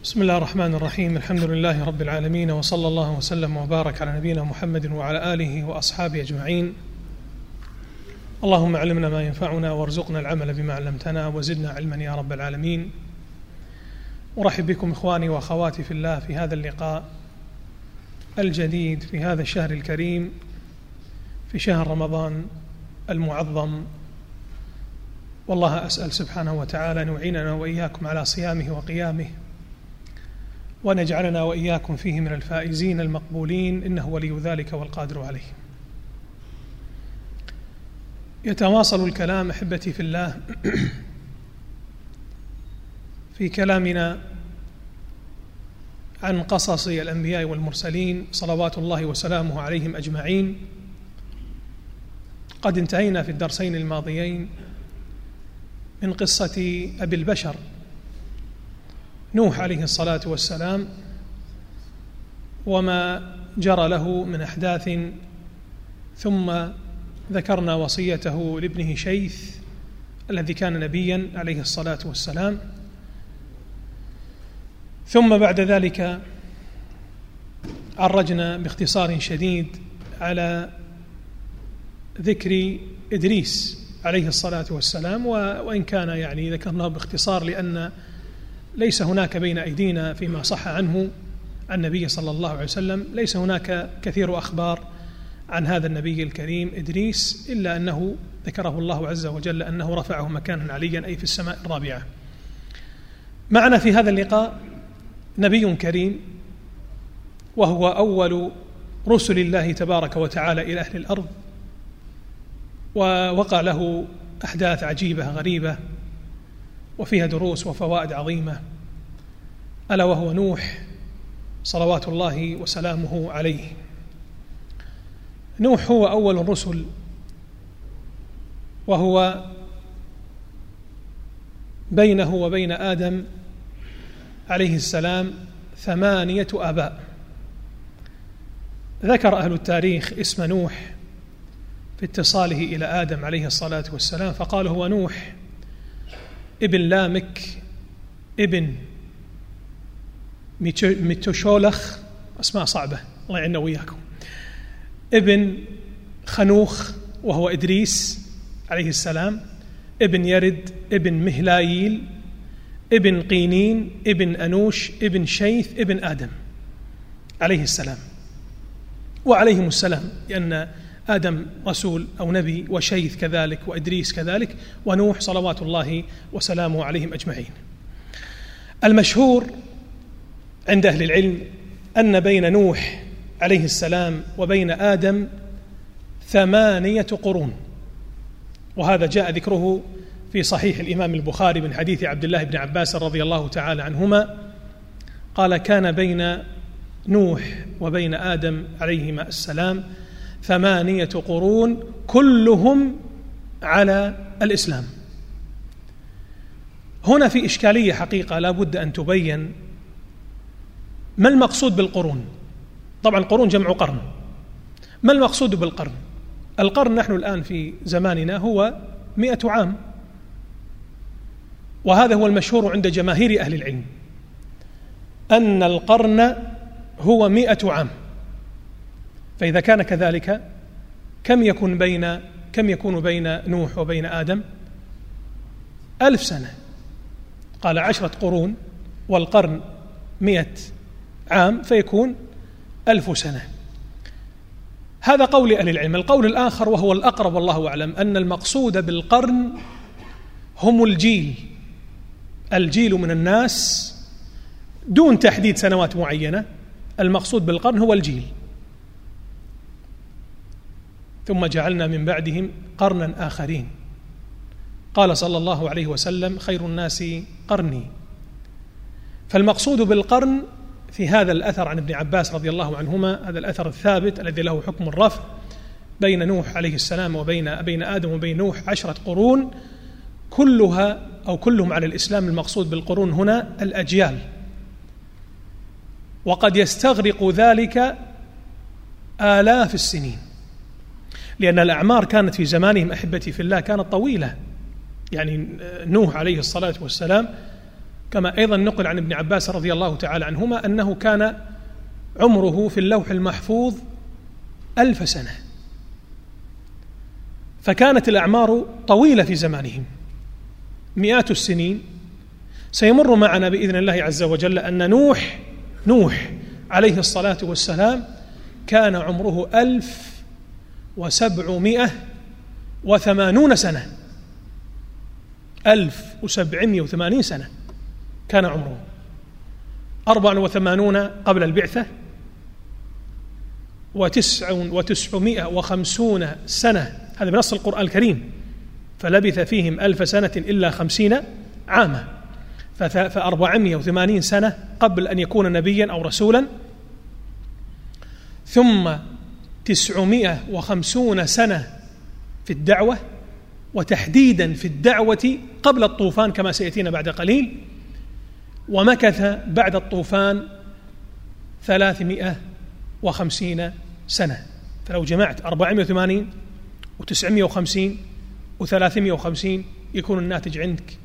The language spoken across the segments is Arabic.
بسم الله الرحمن الرحيم. الحمد لله رب العالمين، وصلى الله وسلم وبارك على نبينا محمد وعلى آله وأصحابه أجمعين. اللهم علمنا ما ينفعنا وارزقنا العمل بما علمتنا وزدنا علما يا رب العالمين. أرحب بكم إخواني وأخواتي في الله في هذا اللقاء الجديد في هذا الشهر الكريم، في شهر رمضان المعظم. والله أسأل سبحانه وتعالى أن يعيننا وإياكم على صيامه وقيامه، ونجعلنا وإياكم فيه من الفائزين المقبولين، إنه ولي ذلك والقادر عليه. يتواصل الكلام أحبتي في الله في كلامنا عن قصص الأنبياء والمرسلين صلوات الله وسلامه عليهم أجمعين. قد انتهينا في الدرسين الماضيين من قصة أبي البشر نوح عليه الصلاة والسلام، وما جرى له من أحداث، ثم ذكرنا وصيته لابنه شيث الذي كان نبيا عليه الصلاة والسلام. ثم بعد ذلك عرجنا باختصار شديد على ذكر إدريس عليه الصلاة والسلام، وإن كان ذكرناه باختصار لأن ليس هناك بين أيدينا فيما صح عنه النبي صلى الله عليه وسلم، ليس هناك كثير أخبار عن هذا النبي الكريم إدريس، إلا أنه ذكره الله عز وجل أنه رفعه مكانا عليا، أي في السماء الرابعة. معنا في هذا اللقاء نبي كريم، وهو أول رسل الله تبارك وتعالى إلى أهل الأرض، ووقع له أحداث عجيبة غريبة وفيها دروس وفوائد عظيمة، ألا وهو نوح صلوات الله وسلامه عليه. نوح هو أول الرسل، وهو بينه وبين آدم عليه السلام 8 آباء. ذكر أهل التاريخ اسم نوح في اتصاله إلى آدم عليه الصلاة والسلام، فقال هو نوح ابن لامك ابن ميتوشولخ، أسماء صعبة الله يعيننا وياكم، ابن خنوخ وهو إدريس عليه السلام، ابن يرد ابن مهلايل ابن قينين ابن أنوش ابن شيث ابن آدم عليه السلام وعليهم السلام، لأن آدم رسول أو نبي، وشيث كذلك، وإدريس كذلك، ونوح صلوات الله وسلامه عليهم أجمعين. المشهور عند أهل العلم أن بين نوح عليه السلام وبين آدم 8 قرون، وهذا جاء ذكره في صحيح الإمام البخاري من حديث عبد الله بن عباس رضي الله تعالى عنهما، قال كان بين نوح وبين آدم عليهما السلام 8 قرون كلهم على الإسلام. هنا في إشكالية حقيقة لا بد أن تبين. ما المقصود بالقرون؟ طبعا القرون جمع قرن. ما المقصود بالقرن؟ القرن نحن الآن في زماننا هو 100 عام، وهذا هو المشهور عند جماهير أهل العلم، أن القرن هو 100 عام. فإذا كان كذلك كم يكون بين نوح وبين آدم؟ 1000 سنة. قال 10 قرون والقرن 100 عام، فيكون 1000 سنة. هذا قول أهل العلم. القول الآخر وهو الأقرب والله أعلم أن المقصود بالقرن هم الجيل من الناس دون تحديد سنوات معينة. المقصود بالقرن هو الجيل، ثم جعلنا من بعدهم قرنا آخرين. قال صلى الله عليه وسلم خير الناس قرني. فالمقصود بالقرن في هذا الأثر عن ابن عباس رضي الله عنهما، هذا الأثر الثابت الذي له حكم الرفع، بين نوح عليه السلام وبين آدم وبين نوح 10 قرون كلها أو كلهم على الإسلام. المقصود بالقرون هنا الأجيال، وقد يستغرق ذلك آلاف السنين، لأن الأعمار كانت في زمانهم أحبتي في الله كانت طويلة. يعني نوح عليه الصلاة والسلام كما أيضا نقل عن ابن عباس رضي الله تعالى عنهما أنه كان عمره في اللوح المحفوظ 1000 سنة، فكانت الأعمار طويلة في زمانهم، مئات السنين. سيمر معنا بإذن الله عز وجل أن نوح عليه الصلاة والسلام كان عمره 1780 سنة، 1780 سنة كان عمره، 84 قبل البعثة، 950 سنة، هذا بنص القرآن الكريم، فلبث فيهم 1000 سنة إلا 50 عاما، ف480 سنة قبل أن يكون نبيا أو رسولا، ثم 950 سنة في الدعوة، وتحديدا في الدعوة قبل الطوفان كما سيأتينا بعد قليل، ومكث بعد الطوفان 350 سنة. فلو جمعت 480 و950 و350 يكون الناتج عندك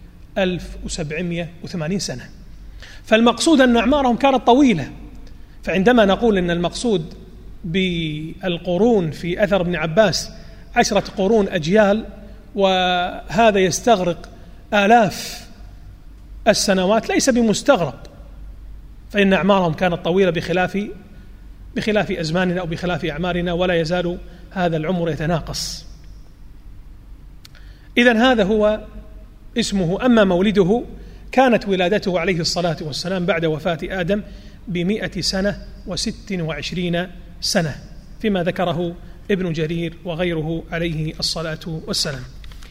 1780 سنة. فالمقصود أن أعمارهم كانت طويلة. فعندما نقول أن المقصود بالقرون في أثر ابن عباس 10 قرون أجيال، وهذا يستغرق آلاف السنوات، ليس بمستغرب، فإن أعمارهم كانت طويلة بخلاف أزماننا أو بخلاف أعمارنا، ولا يزال هذا العمر يتناقص. إذن هذا هو اسمه. أما مولده كانت ولادته عليه الصلاة والسلام بعد وفاة آدم ب100 سنة و26 سنة، فيما ذكره ابن جرير وغيره عليه الصلاة والسلام.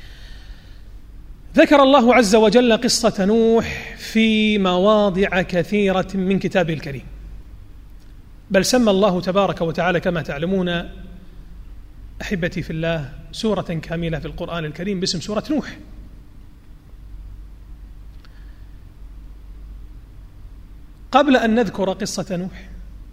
ذكر الله عز وجل قصة نوح في مواضع كثيرة من كتابه الكريم، بل سمى الله تبارك وتعالى كما تعلمون أحبتي في الله سورة كاملة في القرآن الكريم باسم سورة نوح. قبل أن نذكر قصة نوح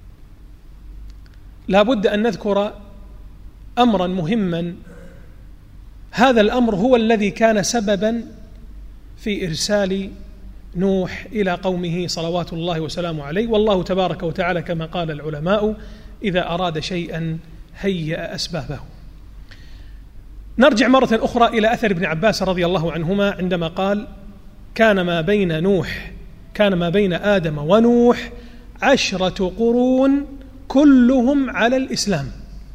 لا بد أن نذكر أمرا مهما، هذا الأمر هو الذي كان سببا في إرسال نوح إلى قومه صلوات الله وسلامه عليه. والله تبارك وتعالى كما قال العلماء إذا أراد شيئا هيأ أسبابه. نرجع مرة أخرى إلى أثر ابن عباس رضي الله عنهما عندما قال كان ما بين آدم ونوح 10 قرون كلهم على الإسلام.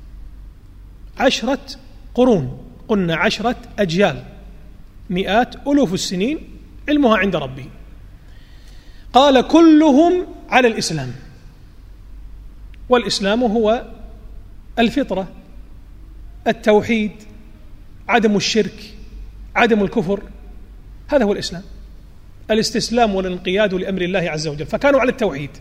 10 قرون، قلنا 10 أجيال، مئات ألوف السنين علمها عند ربي. قال كلهم على الإسلام، والإسلام هو الفطرة، التوحيد، عدم الشرك، عدم الكفر، هذا هو الإسلام، الاستسلام والانقياد لأمر الله عز وجل، فكانوا على التوحيد.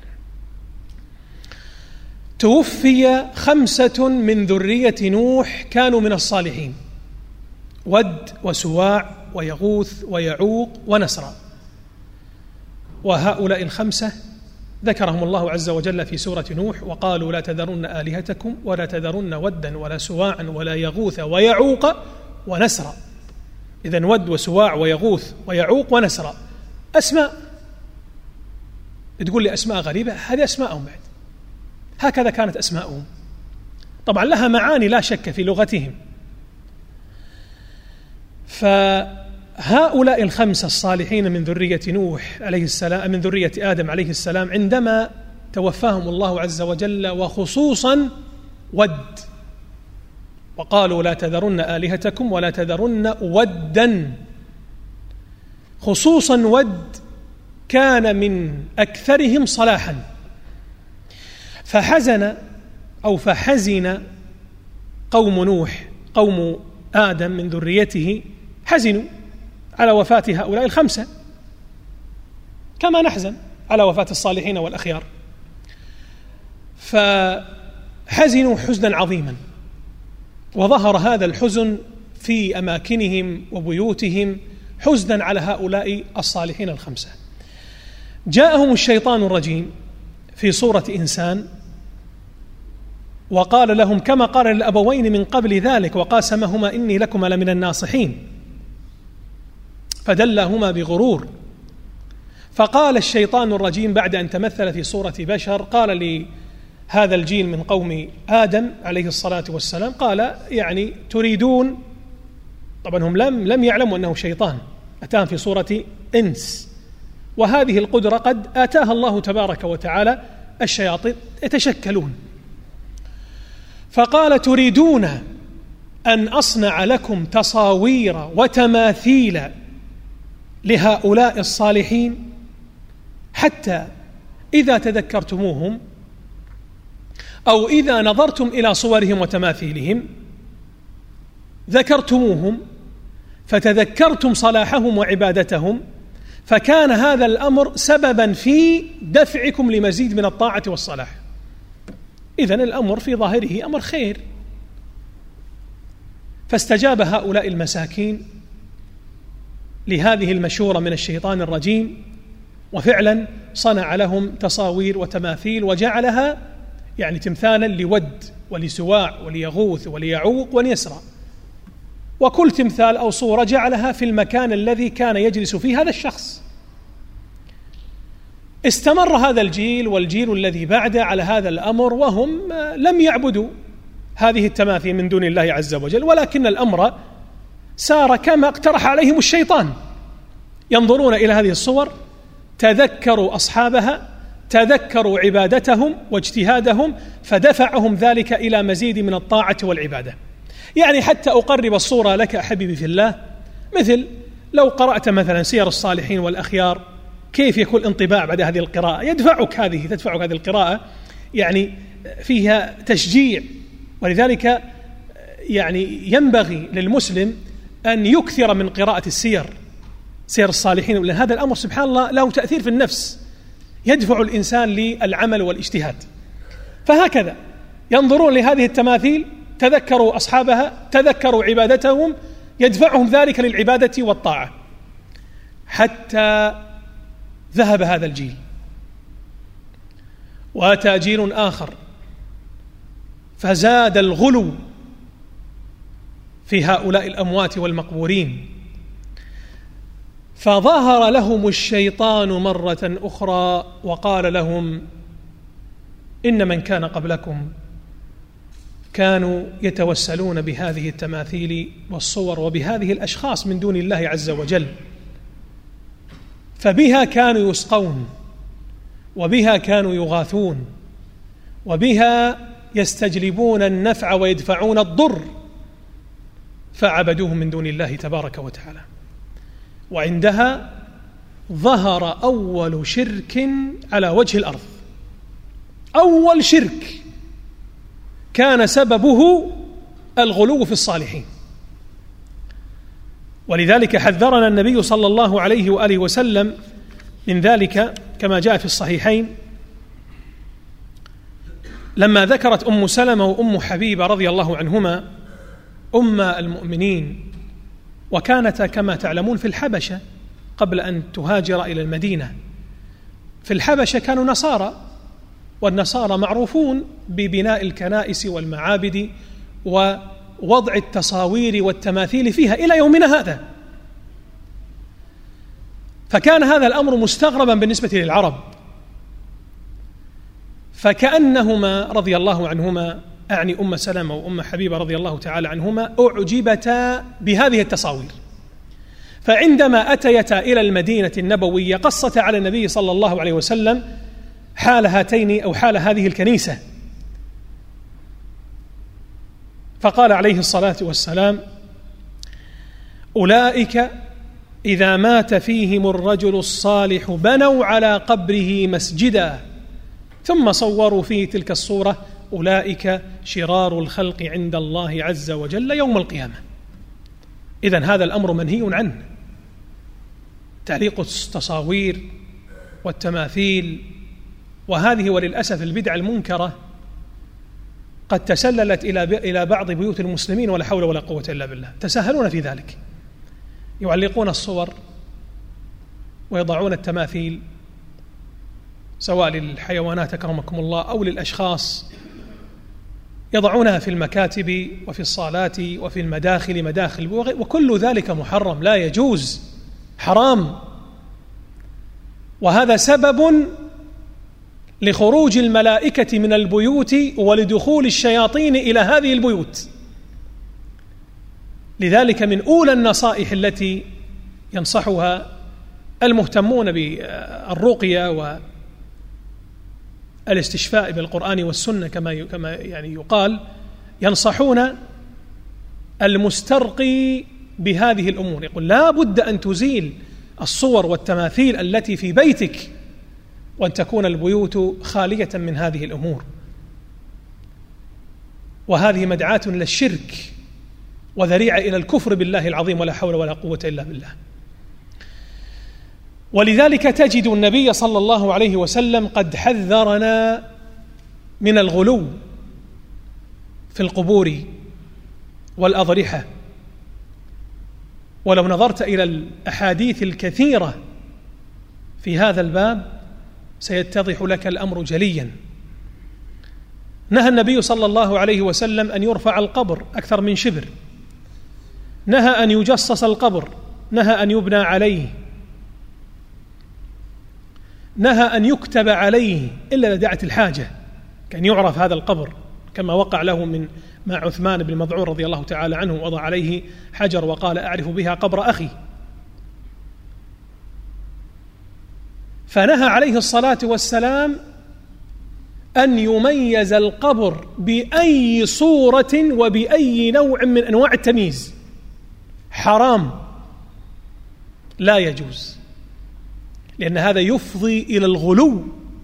توفي 5 من ذرية نوح كانوا من الصالحين، ود وسواع ويغوث ويعوق ونسرا، وهؤلاء 5 ذكرهم الله عز وجل في سورة نوح وقالوا لا تذرن آلهتكم ولا تذرن ودا ولا سواعا ولا يغوث ويعوق ونسرا. إذن ود وسواع ويغوث ويعوق ونسرا أسماء، تقول لي أسماء غريبة، هذه أسماءهم بعد، هكذا كانت أسماءهم، طبعا لها معاني لا شك في لغتهم. فهؤلاء 5 الصالحين من ذرية نوح عليه السلام، من ذرية آدم عليه السلام، عندما توفاهم الله عز وجل، وخصوصا ود، وقالوا لا تذرن آلهتكم ولا تذرن ودا، خصوصا ود كان من أكثرهم صلاحا، فحزن قوم نوح، قوم آدم من ذريته، حزنوا على وفاة هؤلاء 5 كما نحزن على وفاة الصالحين والأخيار، فحزنوا حزنا عظيما، وظهر هذا الحزن في أماكنهم وبيوتهم حزنا على هؤلاء الصالحين 5. جاءهم الشيطان الرجيم في صورة إنسان وقال لهم كما قال للأبوين من قبل ذلك وقاسمهما إني لكما لمن الناصحين، فدلهما بغرور، فقال الشيطان الرجيم بعد أن تمثل في صورة بشر، قال لهذا الجيل من قوم آدم عليه الصلاة والسلام، قال يعني تريدون، طبعا هم لم يعلموا أنه شيطان، أتاهم في صورة إنس، وهذه القدرة قد آتاها الله تبارك وتعالى الشياطين يتشكلون. فقال تريدون أن أصنع لكم تصاوير وتماثيل لهؤلاء الصالحين حتى إذا تذكرتموهم أو إذا نظرتم إلى صورهم وتماثيلهم ذكرتموهم فتذكرتم صلاحهم وعبادتهم، فكان هذا الأمر سببا في دفعكم لمزيد من الطاعة والصلاح. إذن الأمر في ظاهره أمر خير. فاستجاب هؤلاء المساكين لهذه المشورة من الشيطان الرجيم، وفعلا صنع لهم تصاوير وتماثيل وجعلها يعني تمثالا لود ولسواع وليغوث وليعوق وليسرى، وكل تمثال أو صورة جعلها في المكان الذي كان يجلس فيه هذا الشخص. استمر هذا الجيل والجيل الذي بعده على هذا الأمر، وهم لم يعبدوا هذه التماثيل من دون الله عز وجل، ولكن الأمر سار كما اقترح عليهم الشيطان، ينظرون إلى هذه الصور، تذكروا أصحابها، تذكروا عبادتهم واجتهادهم، فدفعهم ذلك إلى مزيد من الطاعة والعبادة. يعني حتى أقرب الصورة لك حبيبي في الله، مثل لو قرأت مثلا سير الصالحين والأخيار، كيف يكون انطباع بعد هذه القراءة؟ تدفعك هذه القراءة، يعني فيها تشجيع. ولذلك يعني ينبغي للمسلم أن يكثر من قراءة سير الصالحين، لأن هذا الأمر سبحان الله له تأثير في النفس، يدفع الإنسان للعمل والاجتهاد. فهكذا ينظرون لهذه التماثيل، تذكروا أصحابها، تذكروا عبادتهم، يدفعهم ذلك للعبادة والطاعة، حتى ذهب هذا الجيل وأتى جيل آخر، فزاد الغلو في هؤلاء الأموات والمقبورين، فظهر لهم الشيطان مرة أخرى وقال لهم إن من كان قبلكم كانوا يتوسلون بهذه التماثيل والصور وبهذه الأشخاص من دون الله عز وجل، فبها كانوا يسقون، وبها كانوا يغاثون، وبها يستجلبون النفع ويدفعون الضر، فعبدوهم من دون الله تبارك وتعالى. وعندها ظهر أول شرك على وجه الأرض، أول شرك كان سببه الغلو في الصالحين. ولذلك حذرنا النبي صلى الله عليه وآله وسلم من ذلك كما جاء في الصحيحين، لما ذكرت أم سلمة وأم حبيبة رضي الله عنهما أم المؤمنين، وكانتا كما تعلمون في الحبشة قبل أن تهاجر إلى المدينة. في الحبشة كانوا نصارى، والنصارى معروفون ببناء الكنائس والمعابد ووضع التصاوير والتماثيل فيها إلى يومنا هذا. فكان هذا الأمر مستغربا بالنسبة للعرب، فكأنهما رضي الله عنهما، أعني أم سلمة وأم حبيبة رضي الله تعالى عنهما، أعجبتا بهذه التصاوير، فعندما أتيتا إلى المدينة النبوية قصتا على النبي صلى الله عليه وسلم حال هاتين أو حال هذه الكنيسة، فقال عليه الصلاة والسلام: أولئك إذا مات فيهم الرجل الصالح بنوا على قبره مسجدا ثم صوروا فيه تلك الصورة، أولئك شرار الخلق عند الله عز وجل يوم القيامة. إذن هذا الأمر منهي عنه، تعليق التصاوير والتماثيل، وهذه وللأسف البدعة المنكرة قد تسللت إلى بعض بيوت المسلمين، ولا حول ولا قوة إلا بالله. تساهلون في ذلك، يعلقون الصور ويضعون التماثيل سواء للحيوانات أكرمكم الله أو للأشخاص، يضعونها في المكاتب وفي الصالات وفي المداخل مداخل، وكل ذلك محرم لا يجوز، حرام. وهذا سبب لخروج الملائكة من البيوت ولدخول الشياطين إلى هذه البيوت. لذلك من أولى النصائح التي ينصحها المهتمون بالرقية والاستشفاء بالقرآن والسنة كما يعني يقال، ينصحون المسترقي بهذه الأمور، يقول لا بد أن تزيل الصور والتماثيل التي في بيتك، وأن تكون البيوت خالية من هذه الأمور، وهذه مدعاة للشرك وذريعة إلى الكفر بالله العظيم، ولا حول ولا قوة إلا بالله. ولذلك تجد النبي صلى الله عليه وسلم قد حذرنا من الغلو في القبور والأضرحة. ولو نظرت إلى الأحاديث الكثيرة في هذا الباب سيتضح لك الأمر جليا. نهى النبي صلى الله عليه وسلم أن يرفع القبر أكثر من شبر، نهى أن يجصص القبر، نهى أن يبنى عليه، نهى أن يكتب عليه إلا لدعت الحاجة، كان يعرف هذا القبر كما وقع له مع عثمان بن مظعون رضي الله تعالى عنه، وضع عليه حجر وقال أعرف بها قبر أخي. فنهى عليه الصلاة والسلام أن يميز القبر بأي صورة وبأي نوع من أنواع التمييز، حرام، لا يجوز، لأن هذا يفضي إلى الغلو،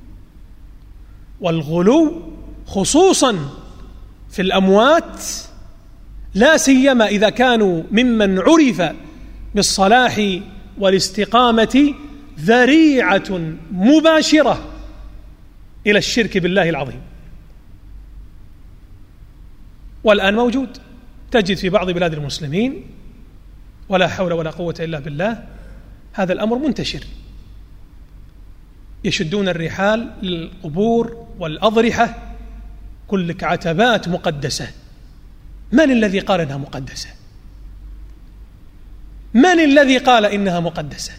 والغلو خصوصا في الأموات لا سيما إذا كانوا ممن عرف بالصلاح والاستقامة ذريعة مباشرة إلى الشرك بالله العظيم. والآن موجود، تجد في بعض بلاد المسلمين ولا حول ولا قوة إلا بالله هذا الأمر منتشر، يشدون الرحال للقبور والأضرحة، كلك عتبات مقدسة. من الذي قال إنها مقدسة؟ من الذي قال إنها مقدسة؟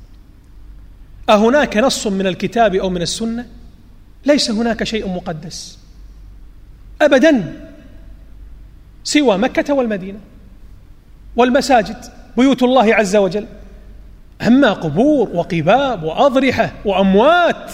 أهناك نص من الكتاب أو من السنة؟ ليس هناك شيء مقدس أبدا سوى مكة والمدينة والمساجد بيوت الله عز وجل. أما قبور وقباب وأضرحة وأموات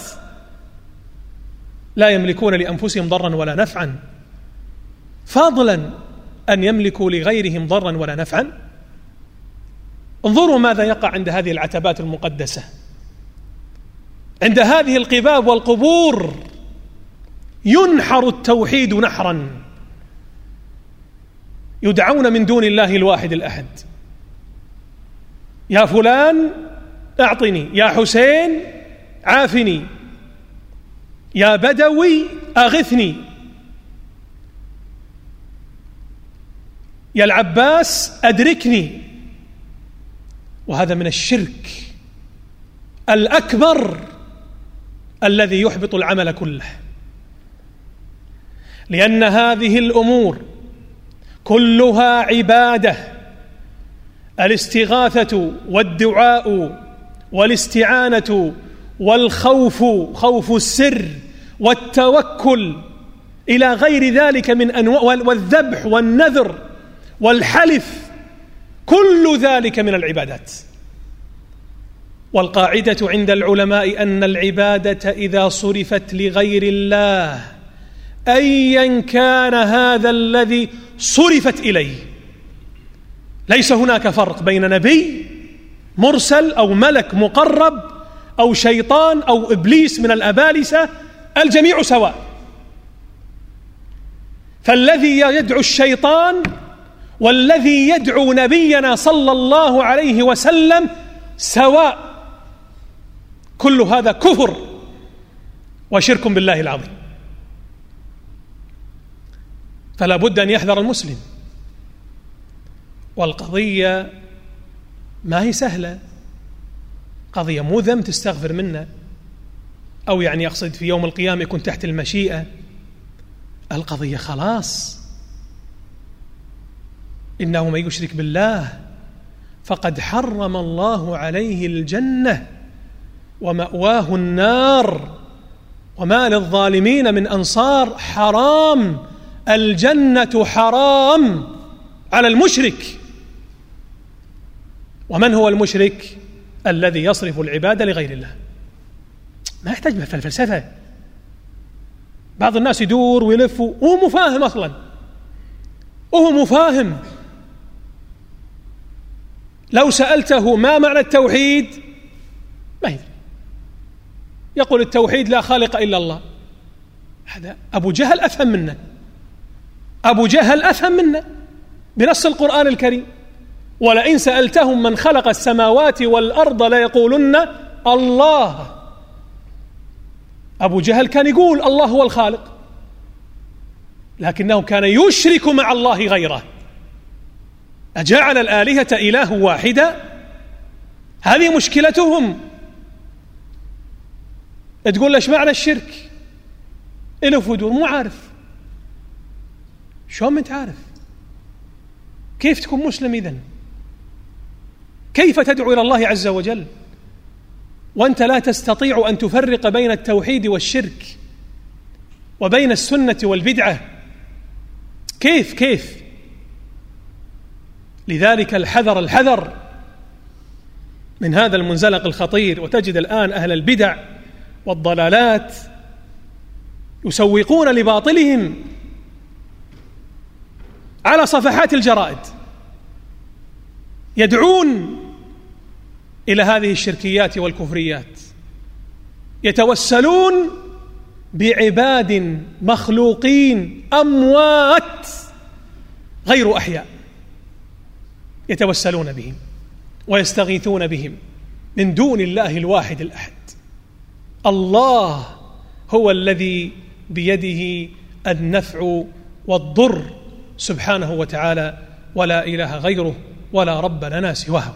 لا يملكون لأنفسهم ضرا ولا نفعا، فضلا أن يملكوا لغيرهم ضرا ولا نفعا. انظروا ماذا يقع عند هذه العتبات المقدسة، عند هذه القباب والقبور ينحر التوحيد نحرا، يدعون من دون الله الواحد الأحد، يا فلان أعطني، يا حسين عافني، يا بدوي أغثني، يا العباس أدركني. وهذا من الشرك الأكبر الذي يحبط العمل كله، لأن هذه الأمور كلها عبادة. الاستغاثة والدعاء والاستعانة والخوف، خوف السر والتوكل إلى غير ذلك من أنواع، والذبح والنذر والحلف، كل ذلك من العبادات. والقاعدة عند العلماء أن العبادة إذا صرفت لغير الله أيا كان هذا الذي صرفت إليه، ليس هناك فرق بين نبي مرسل أو ملك مقرب أو شيطان أو إبليس من الأبالسة، الجميع سواء. فالذي يدعو الشيطان والذي يدعو نبينا صلى الله عليه وسلم سواء، كل هذا كفر وشرك بالله العظيم. فلا بد أن يحذر المسلم. والقضية ما هي سهلة، قضية مو ذنب تستغفر منه، أو يعني أقصد في يوم القيامة يكون تحت المشيئة. القضية خلاص، إنه من يشرك بالله فقد حرم الله عليه الجنة ومأواه النار وما للظالمين من أنصار. حرام، الجنة حرام على المشرك. ومن هو المشرك؟ الذي يصرف العبادة لغير الله. ما يحتاج في الفلسفة. بعض الناس يدور ويلف وهو مفاهم أصلا، وهو مفاهم. لو سألته ما معنى التوحيد ما يدري، يقول التوحيد لا خالق إلا الله. هذا أبو جهل أفهم منه، أبو جهل أفهم منه بنص القرآن الكريم. ولئن سألتهم من خلق السماوات والأرض ليقولن الله. أبو جهل كان يقول الله هو الخالق، لكنه كان يشرك مع الله غيره. أجعل الآلهة إله واحدا؟ هذه مشكلتهم. تقول له ايش معنى الشرك؟ إلف ودور مو عارف. شلون انت عارف؟ كيف تكون مسلم إذن؟ كيف تدعو إلى الله عز وجل وأنت لا تستطيع أن تفرق بين التوحيد والشرك وبين السنة والبدعة؟ كيف؟ لذلك الحذر من هذا المنزلق الخطير. وتجد الآن أهل البدع والضلالات يسوقون لباطلهم على صفحات الجرائد، يدعون إلى هذه الشركيات والكفريات، يتوسلون بعباد مخلوقين أموات غير أحياء، يتوسلون بهم ويستغيثون بهم من دون الله الواحد الأحد. الله هو الذي بيده النفع والضر سبحانه وتعالى، ولا إله غيره ولا رب لنا سواه.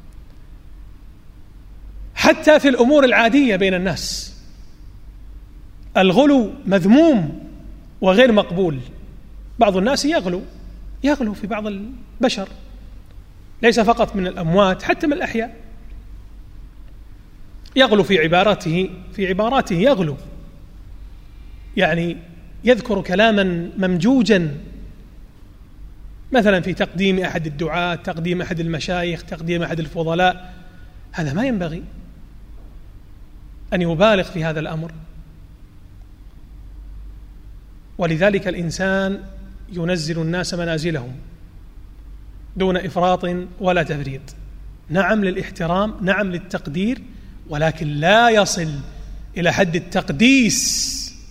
حتى في الأمور العادية بين الناس الغلو مذموم وغير مقبول. بعض الناس يغلو في بعض البشر، ليس فقط من الأموات حتى من الأحياء. يغلو في عباراته يغلو، يعني يذكر كلاما ممجوجا، مثلا في تقديم أحد الدعاة، تقديم أحد المشايخ، تقديم أحد الفضلاء. هذا ما ينبغي أن يبالغ في هذا الأمر. ولذلك الإنسان ينزل الناس منازلهم دون إفراط ولا تفريط. نعم للاحترام، نعم للتقدير، ولكن لا يصل إلى حد التقديس.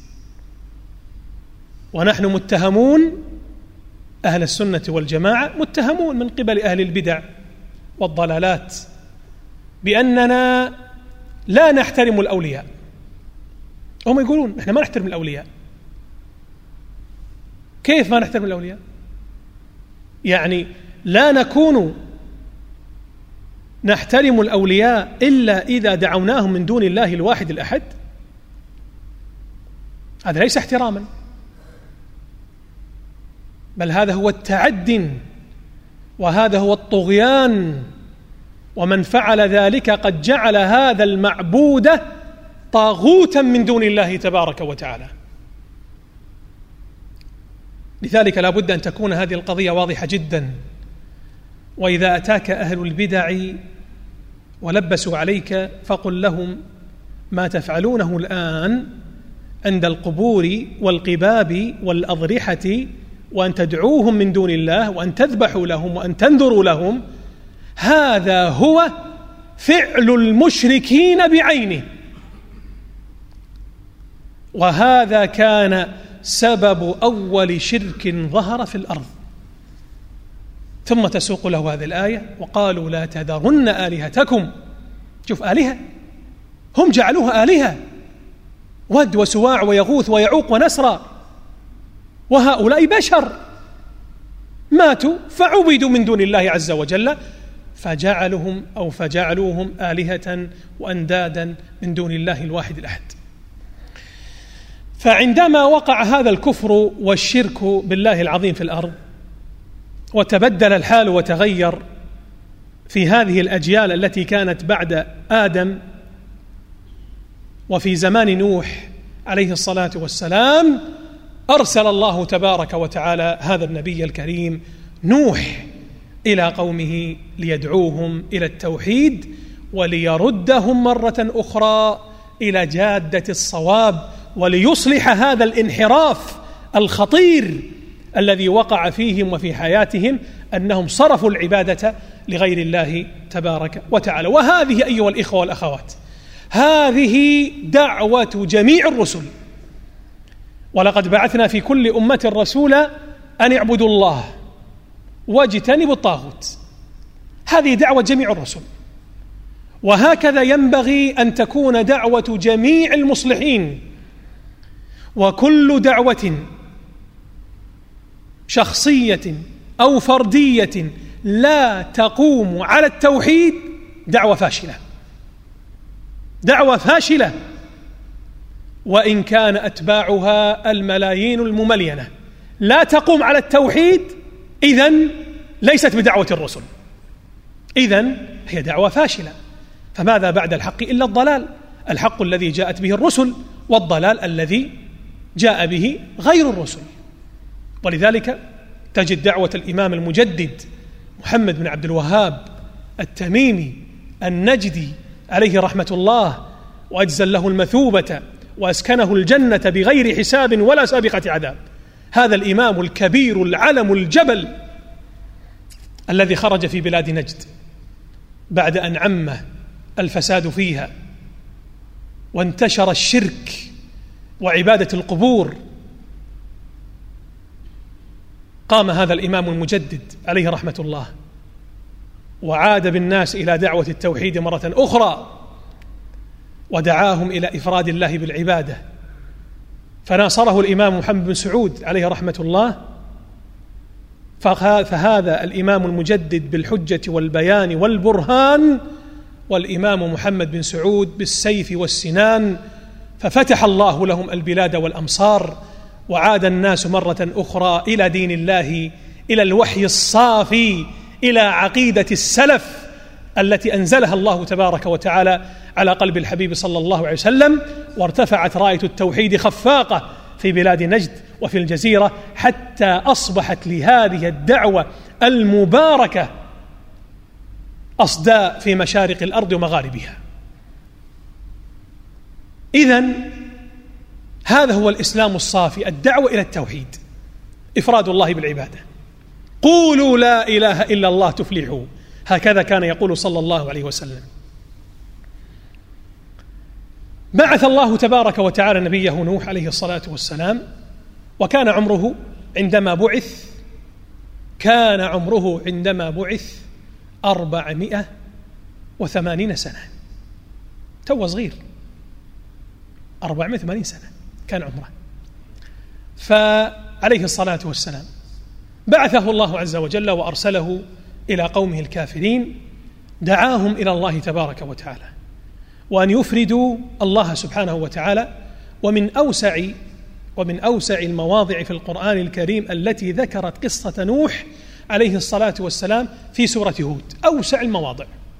ونحن متهمون، أهل السنة والجماعة متهمون من قبل أهل البدع والضلالات بأننا لا نحترم الأولياء. هم يقولون إحنا ما نحترم الأولياء. كيف ما نحترم الأولياء؟ يعني لا نكون نحترم الأولياء إلا إذا دعوناهم من دون الله الواحد الأحد؟ هذا ليس احتراما، بل هذا هو التعد، وهذا هو الطغيان. ومن فعل ذلك قد جعل هذا المعبود طاغوتا من دون الله تبارك وتعالى. لذلك لا بد أن تكون هذه القضية واضحة جدا. وإذا أتاك أهل البدع ولبسوا عليك فقل لهم ما تفعلونه الآن عند القبور والقباب والأضرحة، وأن تدعوهم من دون الله، وأن تذبحوا لهم، وأن تنذروا لهم، هذا هو فعل المشركين بعينه. وهذا كان سبب أول شرك ظهر في الأرض. ثم تسوق له هذه الآية: وقالوا لا تذرن آلهتكم. شوف، آلهة هم جعلوها آلهة، ود وسواع ويغوث ويعوق ونسرا، وهؤلاء بشر ماتوا فعبدوا من دون الله عز وجل، فجعلوهم آلهة وأندادا من دون الله الواحد الأحد. فعندما وقع هذا الكفر والشرك بالله العظيم في الأرض، وتبدل الحال وتغير في هذه الأجيال التي كانت بعد آدم، وفي زمان نوح عليه الصلاة والسلام أرسل الله تبارك وتعالى هذا النبي الكريم نوح إلى قومه ليدعوهم إلى التوحيد وليردهم مرة أخرى إلى جادة الصواب، وليصلح هذا الانحراف الخطير الذي وقع فيهم وفي حياتهم، أنهم صرفوا العبادة لغير الله تبارك وتعالى. وهذه أيها الإخوة والأخوات هذه دعوة جميع الرسل، ولقد بعثنا في كل أمة رسولا أن اعبدوا الله واجتنبوا الطاغوت. هذه دعوة جميع الرسل، وهكذا ينبغي أن تكون دعوة جميع المصلحين. وكل دعوة شخصية أو فردية لا تقوم على التوحيد دعوة فاشلة، دعوة فاشلة، وإن كان أتباعها الملايين المملينة. لا تقوم على التوحيد إذن ليست بدعوة الرسل، إذن هي دعوة فاشلة. فماذا بعد الحق إلا الضلال؟ الحق الذي جاءت به الرسل، والضلال الذي جاء به غير الرسل. ولذلك تجد دعوة الإمام المجدد محمد بن عبد الوهاب التميمي النجدي عليه رحمة الله، وأجزل له المثوبة وأسكنه الجنة بغير حساب ولا سابقة عذاب. هذا الإمام الكبير العلم الجبل الذي خرج في بلاد نجد بعد أن عم الفساد فيها وانتشر الشرك وعبادة القبور، قام هذا الإمام المجدد عليه رحمة الله وعاد بالناس إلى دعوة التوحيد مرة أخرى، ودعاهم إلى إفراد الله بالعبادة. فناصره الإمام محمد بن سعود عليه رحمة الله، فهذا الإمام المجدد بالحجة والبيان والبرهان، والإمام محمد بن سعود بالسيف والسنان، ففتح الله لهم البلاد والأمصار، وعاد الناس مرة أخرى إلى دين الله، إلى الوحي الصافي، إلى عقيدة السلف التي أنزلها الله تبارك وتعالى على قلب الحبيب صلى الله عليه وسلم. وارتفعت راية التوحيد خفاقة في بلاد نجد وفي الجزيرة، حتى أصبحت لهذه الدعوة المباركة أصداء في مشارق الأرض ومغاربها. إذن هذا هو الإسلام الصافي، الدعوة إلى التوحيد، إفراد الله بالعبادة. قولوا لا إله إلا الله تفلحوا، هكذا كان يقول صلى الله عليه وسلم. بعث الله تبارك وتعالى نبيه نوح عليه الصلاة والسلام، وكان عمره عندما بعث 480 سنة، تو صغير، 480 سنة كان عمره. فعليه الصلاة والسلام بعثه الله عز وجل وأرسله إلى قومه الكافرين، دعاهم إلى الله تبارك وتعالى وأن يفردوا الله سبحانه وتعالى. ومن أوسع المواضع في القرآن الكريم التي ذكرت قصة نوح عليه الصلاة والسلام في سورة هود، أوسع المواضع.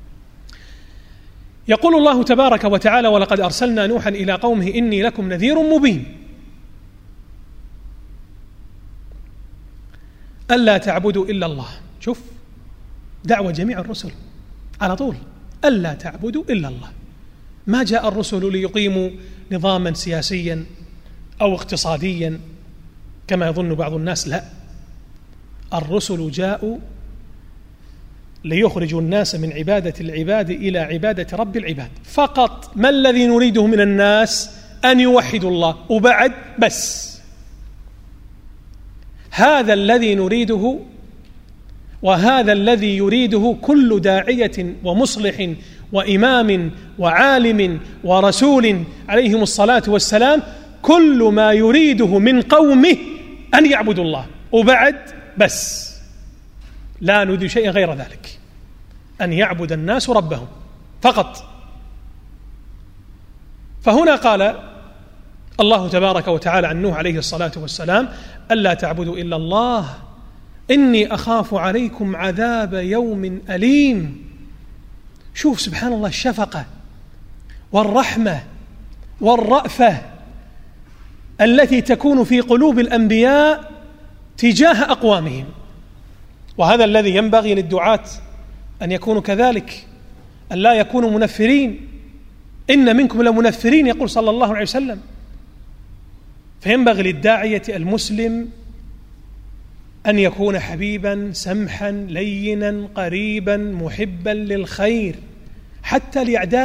يقول الله تبارك وتعالى: ولقد أرسلنا نوحا إلى قومه إني لكم نذير مبين ألا تعبدوا إلا الله. شوف دعوة جميع الرسل على طول، ألا تعبدوا إلا الله. ما جاء الرسل ليقيموا نظاما سياسيا أو اقتصاديا كما يظن بعض الناس، لا، الرسل جاءوا ليخرجوا الناس من عبادة العباد إلى عبادة رب العباد فقط. ما الذي نريده من الناس؟ أن يوحدوا الله، وبعد بس هذا الذي نريده، وهذا الذي يريده كل داعية ومصلح وإمام وعالم ورسول عليهم الصلاة والسلام. كل ما يريده من قومه أن يعبدوا الله، وبعد بس لا نريد شيء غير ذلك، أن يعبد الناس ربهم فقط. فهنا قال الله تبارك وتعالى عن نوح عليه الصلاة والسلام: ألا تعبدوا إلا الله إني أخاف عليكم عذاب يوم أليم. شوف سبحان الله الشفقة والرحمة والرأفة التي تكون في قلوب الأنبياء تجاه أقوامهم. وهذا الذي ينبغي للدعاة أن يكونوا كذلك، أن لا يكونوا منفرين. إن منكم لمنفرين يقول صلى الله عليه وسلم. فينبغي للداعية المسلم أن يكون حبيبا سمحا لينا قريبا محبا للخير حتى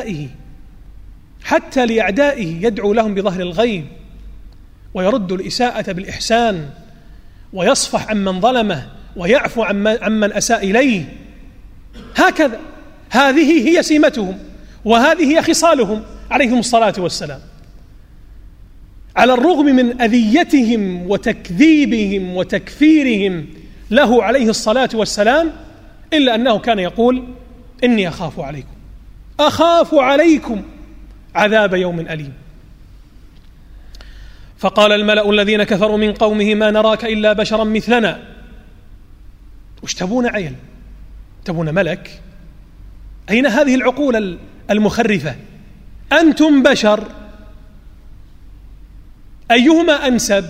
لأعدائه يدعو لهم بظهر الغيب، ويرد الإساءة بالإحسان، ويصفح عمن ظلمه، ويعفو عمن أساء إليه. هكذا، هذه هي سمتهم، وهذه هي خصالهم عليهم الصلاة والسلام. على الرغم من أذيتهم وتكذيبهم وتكفيرهم له عليه الصلاة والسلام، إلا أنه كان يقول: إني أخاف عليكم عذاب يوم أليم. فقال الملأ الذين كفروا من قومه: ما نراك إلا بشرا مثلنا. وش تبون عيل؟ تبون ملك؟ أين هذه العقول المخرفة؟ أنتم بشر، أيهما أنسب؟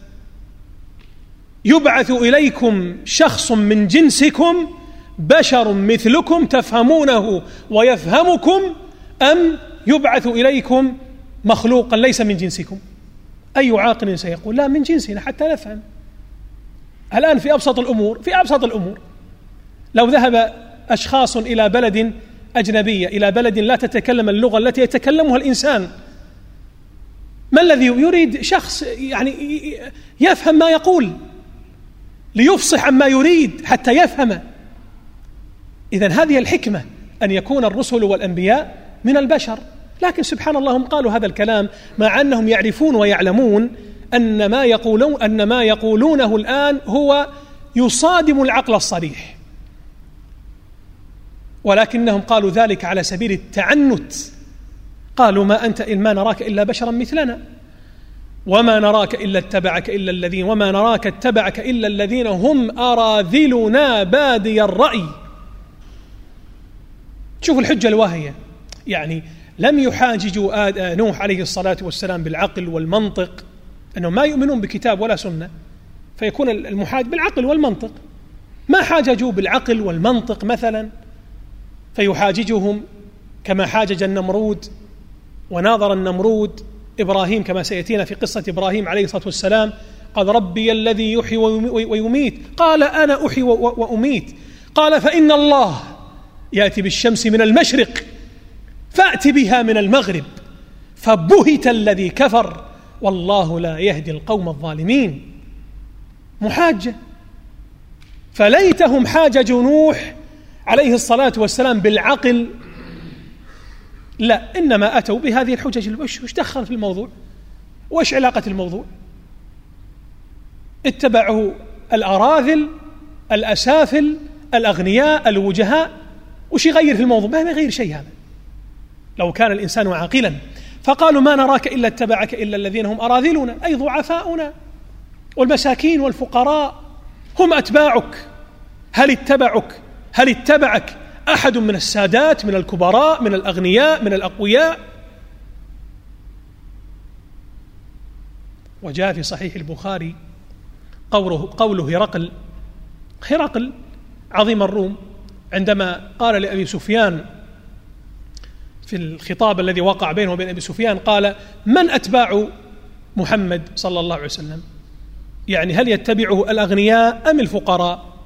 يبعث إليكم شخص من جنسكم، بشر مثلكم تفهمونه ويفهمكم، أم يبعث إليكم مخلوقا ليس من جنسكم؟ أي عاقل سيقول: لا، من جنسنا حتى نفهم. الآن في أبسط الأمور لو ذهب أشخاص إلى بلد أجنبية، إلى بلد لا تتكلم اللغة التي يتكلمها الإنسان، ما الذي يريد؟ شخص يعني يفهم ما يقول، ليفصح عما يريد حتى يفهم. إذن هذه الحكمة، أن يكون الرسل والأنبياء من البشر. لكن سبحان الله، هم قالوا هذا الكلام مع أنهم يعرفون ويعلمون أن ما يقولونه الآن هو يصادم العقل الصريح، ولكنهم قالوا ذلك على سبيل التعنت. قالوا: ما نراك إلا بشرا مثلنا، وما نراك اتبعك إلا الذين هم أراذلنا بادي الرأي. شوفوا الحجة الواهية، يعني لم يحاججوا نوح عليه الصلاة والسلام بالعقل والمنطق، أنهم ما يؤمنون بكتاب ولا سنة، فيكون المحاج بالعقل والمنطق. ما حاججوا بالعقل والمنطق مثلا، فيحاججهم كما حاجج النمرود، وناظر النمرود إبراهيم كما سيأتينا في قصة إبراهيم عليه الصلاة والسلام. قال: ربي الذي يحيي ويميت. قال: أنا أحيي وأميت. قال: فإن الله يأتي بالشمس من المشرق فأت بها من المغرب، فبهت الذي كفر والله لا يهدي القوم الظالمين. محاجة. فليتهم حاججوا نوح عليه الصلاة والسلام بالعقل، لا، إنما أتوا بهذه الحجج. وش دخل في الموضوع؟ وش علاقة الموضوع؟ اتبعوا الأراذل، الأسافل، الأغنياء، الوجهاء. وش يغير في الموضوع؟ ما يغير شيء هذا لو كان الإنسان عاقلا. فقالوا: ما نراك إلا اتبعك إلا الذين هم أراذلنا، أي ضعفاؤنا والمساكين والفقراء هم أتباعك. هل اتبعك أحد من السادات، من الكبراء، من الأغنياء، من الأقوياء؟ وجاء في صحيح البخاري قوله هرقل عظيم الروم عندما قال لأبي سفيان في الخطاب الذي وقع بينه وبين أبي سفيان، قال: من أتباع محمد صلى الله عليه وسلم؟ يعني هل يتبعه الأغنياء أم الفقراء؟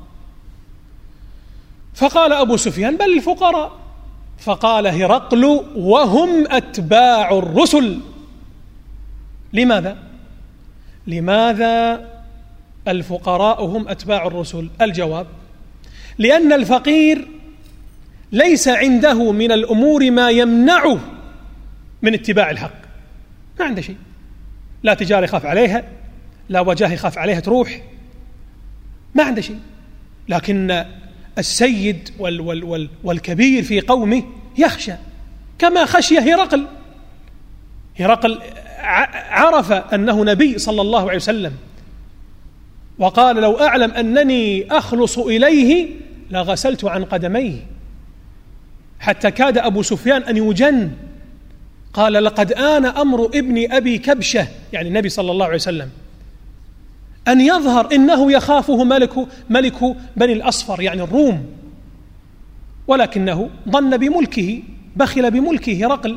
فقال أبو سفيان: بل الفقراء. فقال هرقل: وهم أتباع الرسل. لماذا الفقراء هم أتباع الرسل؟ الجواب: لأن الفقير ليس عنده من الأمور ما يمنعه من اتباع الحق. ما عنده شيء، لا تجارة يخاف عليها، لا وجاه يخاف عليها تروح، ما عنده شيء. لكن السيد والكبير في قومه يخشى كما خشي هرقل. عرف أنه نبي صلى الله عليه وسلم، وقال: لو أعلم أنني أخلص إليه لغسلت عن قدميه. حتى كاد أبو سفيان أن يجن قال لقد آن أمر ابن أبي كبشة، يعني النبي صلى الله عليه وسلم، أن يظهر إنه يخافه ملك بني الأصفر يعني الروم، ولكنه ظن بملكه، بخل بملكه هرقل.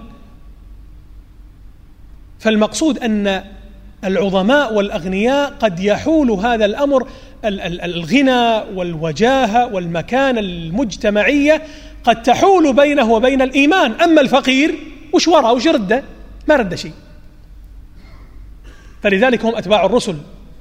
فالمقصود أن العظماء والأغنياء قد يحول هذا الأمر، الغنى والوجاهة والمكانة المجتمعية قد تحول بينه وبين الإيمان. أما الفقير وش وراء وش رده؟ ما رد شيء. فلذلك هم أتباع الرسل.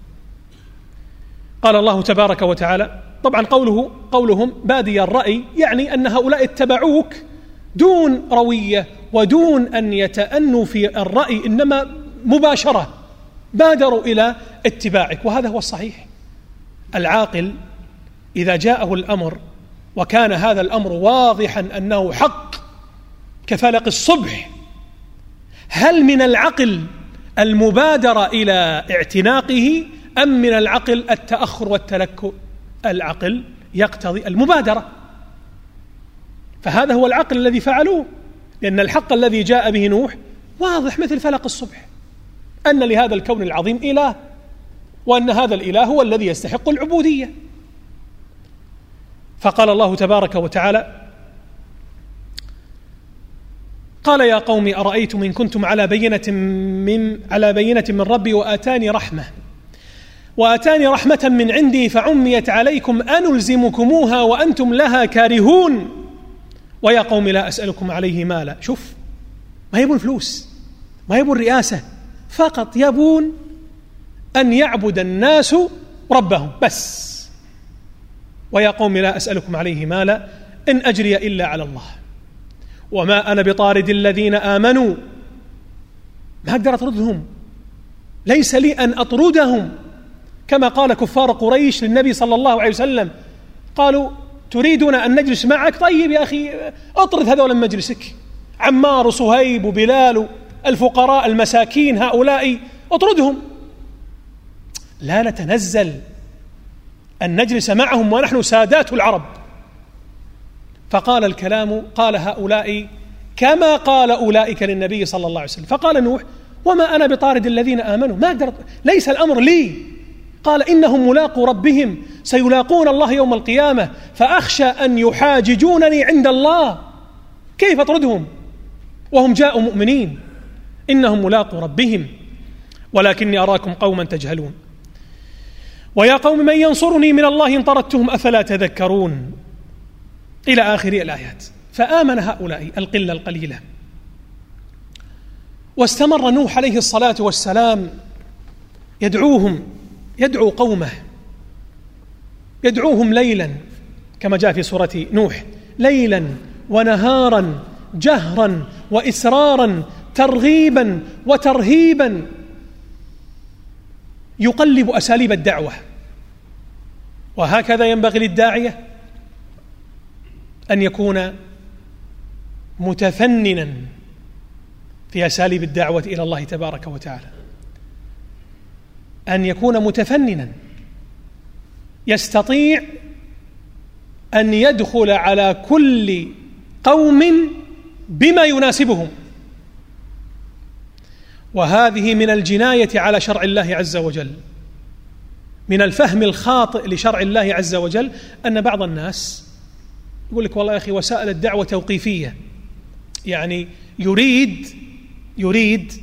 قال الله تبارك وتعالى، طبعا قولهم بادي الرأي يعني أن هؤلاء اتبعوك دون روية ودون أن يتأنوا في الرأي، إنما مباشرة بادروا إلى اتباعك، وهذا هو الصحيح. العاقل إذا جاءه الأمر وكان هذا الأمر واضحا أنه حق كفلق الصبح، هل من العقل المبادرة إلى اعتناقه أم من العقل التأخر والتلكؤ؟ العقل يقتضي المبادرة، فهذا هو العقل الذي فعلوه، لأن الحق الذي جاء به نوح واضح مثل فلق الصبح، أن لهذا الكون العظيم إله، وأن هذا الإله هو الذي يستحق العبودية. فقال الله تبارك وتعالى: قال يا قوم أرأيتم إن كنتم على بينة من ربي وآتاني رحمة من عندي فعميت عليكم أنلزمكموها وأنتم لها كارهون ويا قوم لا أسألكم عليه مالا. شوف، ما يبون فلوس، ما يبون رئاسة، فقط يبون أن يعبد الناس ربهم بس. ويا قوم لا أسألكم عليه مالا إن أجري إلا على الله وما أنا بطارد الذين آمنوا. ما أقدر أطردهم، ليس لي أن أطردهم، كما قال كفار قريش للنبي صلى الله عليه وسلم، قالوا تريدون أن نجلس معك؟ طيب يا أخي أطرد هذول من مجلسك، عمار وصهيب وبلال الفقراء المساكين هؤلاء أطردهم. لا نتنزل أن نجلس معهم ونحن سادات العرب. فقال الكلام، قال هؤلاء كما قال أولئك للنبي صلى الله عليه وسلم. فقال نوح: وما أنا بطارد الذين آمنوا، ما أقدر، ليس الأمر لي. قال: إنهم ملاقوا ربهم سيلاقون الله يوم القيامة فأخشى أن يحاججونني عند الله. كيف أطردهم وهم جاءوا مؤمنين؟ إنهم ملاقوا ربهم ولكني أراكم قوما تجهلون. ويا قوم من ينصرني من الله إن طردتهم أفلا تذكرون، إلى آخر الآيات. فآمن هؤلاء القلة القليلة، واستمر نوح عليه الصلاة والسلام يدعو قومه، يدعوهم ليلا كما جاء في سورة نوح، ليلا ونهارا جهرا وإسرارا ترغيبا وترهيبا، يقلب أساليب الدعوة. وهكذا ينبغي للداعية أن يكون متفننا في أساليب الدعوة إلى الله تبارك وتعالى، أن يكون متفننا يستطيع أن يدخل على كل قوم بما يناسبهم. وهذه من الجناية على شرع الله عز وجل، من الفهم الخاطئ لشرع الله عز وجل، أن بعض الناس يقول لك والله يا أخي وسائل الدعوة توقيفية، يعني يريد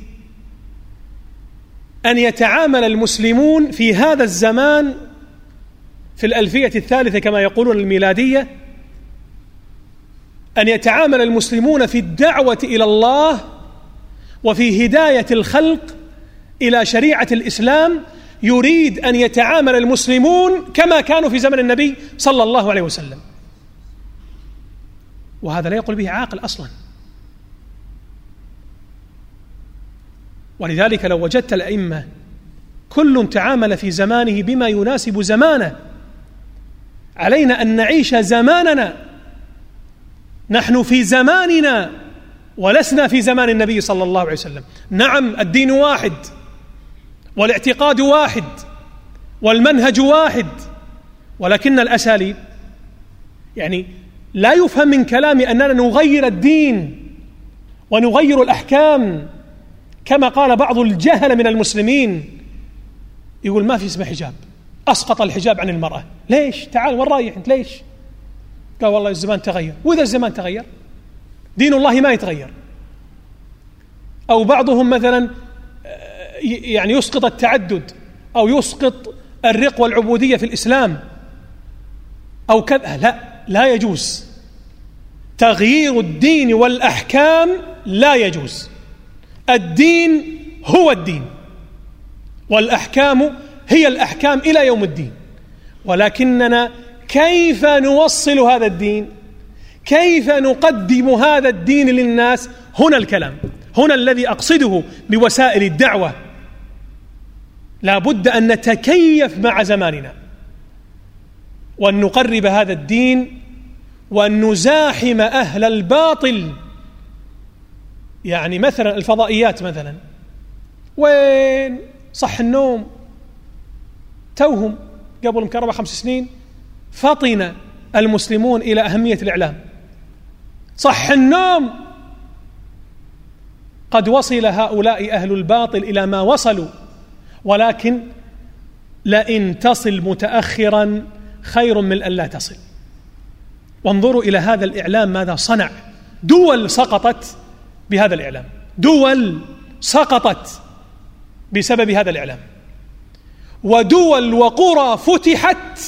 أن يتعامل المسلمون في هذا الزمان في الألفية الثالثة كما يقولون الميلادية، أن يتعامل المسلمون في الدعوة إلى الله وفي هداية الخلق إلى شريعة الإسلام، يريد أن يتعامل المسلمون كما كانوا في زمن النبي صلى الله عليه وسلم، وهذا لا يقول به عاقل أصلا. ولذلك لو وجدت الأئمة كل تعامل في زمانه بما يناسب زمانه، علينا أن نعيش زماننا، نحن في زماننا ولسنا في زمان النبي صلى الله عليه وسلم. نعم الدين واحد والاعتقاد واحد والمنهج واحد، ولكن الأساليب، يعني لا يفهم من كلامي أننا نغير الدين ونغير الأحكام كما قال بعض الجهل من المسلمين، يقول ما في اسمه حجاب، أسقط الحجاب عن المرأة. ليش؟ تعال وين رايح أنت؟ ليش؟ قال والله الزمان تغير. وإذا الزمان تغير دين الله ما يتغير. أو بعضهم مثلا يعني يسقط التعدد أو يسقط الرق والعبودية في الإسلام أو كذا. لا يجوز تغيير الدين والأحكام، لا يجوز. الدين هو الدين والأحكام هي الأحكام إلى يوم الدين، ولكننا كيف نوصل هذا الدين، كيف نقدم هذا الدين للناس، هنا الكلام، هنا الذي أقصده بوسائل الدعوة. لا بد أن نتكيف مع زماننا وأن نقرب هذا الدين وأن نزاحم أهل الباطل. يعني مثلا الفضائيات مثلا، وين صح النوم؟ توهم قبل مكرمة 5 سنين فطن المسلمون إلى أهمية الإعلام. صح النوم. قد وصل هؤلاء أهل الباطل إلى ما وصلوا، ولكن لئن تصل متأخرا خير من أن لا تصل. وانظروا إلى هذا الإعلام ماذا صنع. دول سقطت بهذا الإعلام، دول سقطت بسبب هذا الإعلام، ودول وقرى فتحت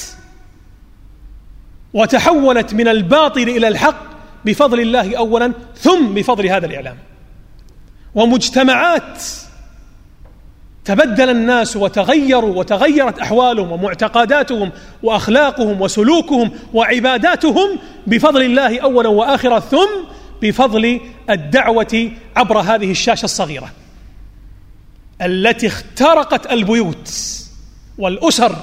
وتحولت من الباطل إلى الحق بفضل الله أولا، ثم بفضل هذا الإعلام. ومجتمعات تبدل الناس وتغيروا، وتغيرت أحوالهم ومعتقداتهم وأخلاقهم وسلوكهم وعباداتهم بفضل الله أولا وآخرا، ثم بفضل الدعوة عبر هذه الشاشة الصغيرة التي اخترقت البيوت والأسر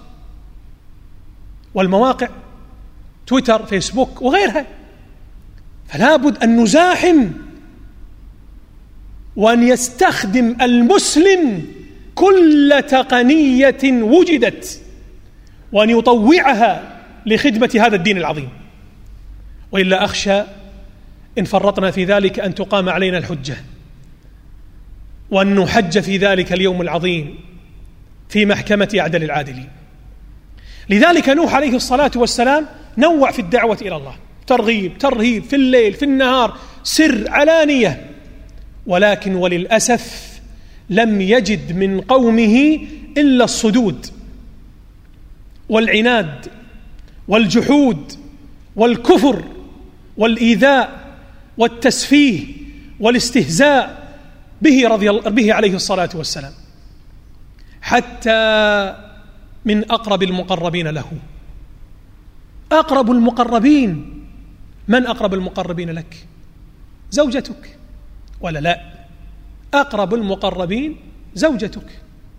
والمواقع، تويتر، فيسبوك وغيرها. فلا بد أن نزاحم وأن يستخدم المسلم كل تقنية وجدت وأن يطوعها لخدمة هذا الدين العظيم، وإلا أخشى إن فرطنا في ذلك أن تقام علينا الحجة وأن نحج في ذلك اليوم العظيم في محكمة أعدل العادلين. لذلك نوح عليه الصلاة والسلام نوع في الدعوة إلى الله، ترغيب ترهيب في الليل في النهار، سر علانية، ولكن وللأسف لم يجد من قومه إلا الصدود والعناد والجحود والكفر والإيذاء والتسفيه والاستهزاء به عليه الصلاة والسلام، حتى من أقرب المقربين له. أقرب المقربين، من أقرب المقربين لك؟ زوجتك ولا لا؟ أقرب المقربين زوجتك،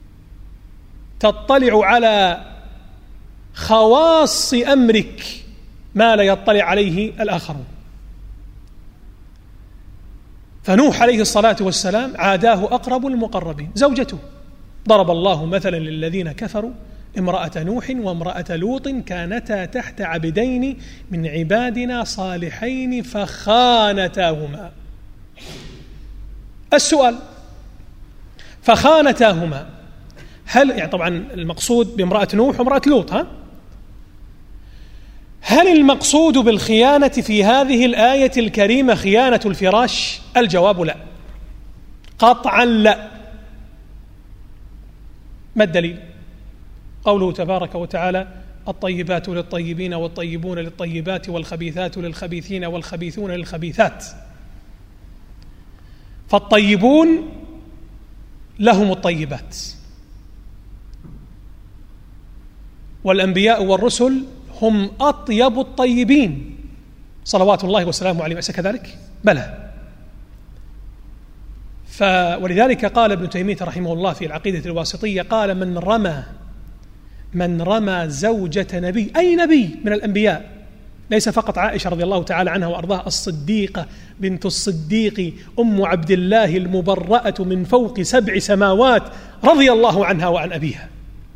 تطلع على خواص أمرك ما لا يطلع عليه الآخرون. فنوح عليه الصلاة والسلام عاداه أقرب المقربين زوجته. ضرب الله مثلا للذين كفروا امرأة نوح وامرأة لوط كانتا تحت عبدين من عبادنا صالحين فخانتاهما. السؤال: فخانتاهما، هل يعني طبعا المقصود بامرأة نوح وامرأة لوط، هل المقصود بالخيانة في هذه الآية الكريمة خيانة الفراش؟ الجواب لا، قطعا لا. ما الدليل؟ قوله تبارك وتعالى: الطيبات للطيبين والطيبون للطيبات والخبيثات للخبيثين والخبيثون للخبيثات. فالطيبون لهم الطيبات، والأنبياء والرسل هم أطيب الطيبين صلوات الله وسلامه عليهم، أليس كذلك؟ بلى. ولذلك قال ابن تيمية رحمه الله في العقيدة الواسطية، قال: من رمى زوجة نبي، أي نبي من الأنبياء، ليس فقط عائشة رضي الله تعالى عنها وأرضاها، الصديقة بنت الصديق أم عبد الله المبرأة من فوق 7 سماوات رضي الله عنها وعن أبيها،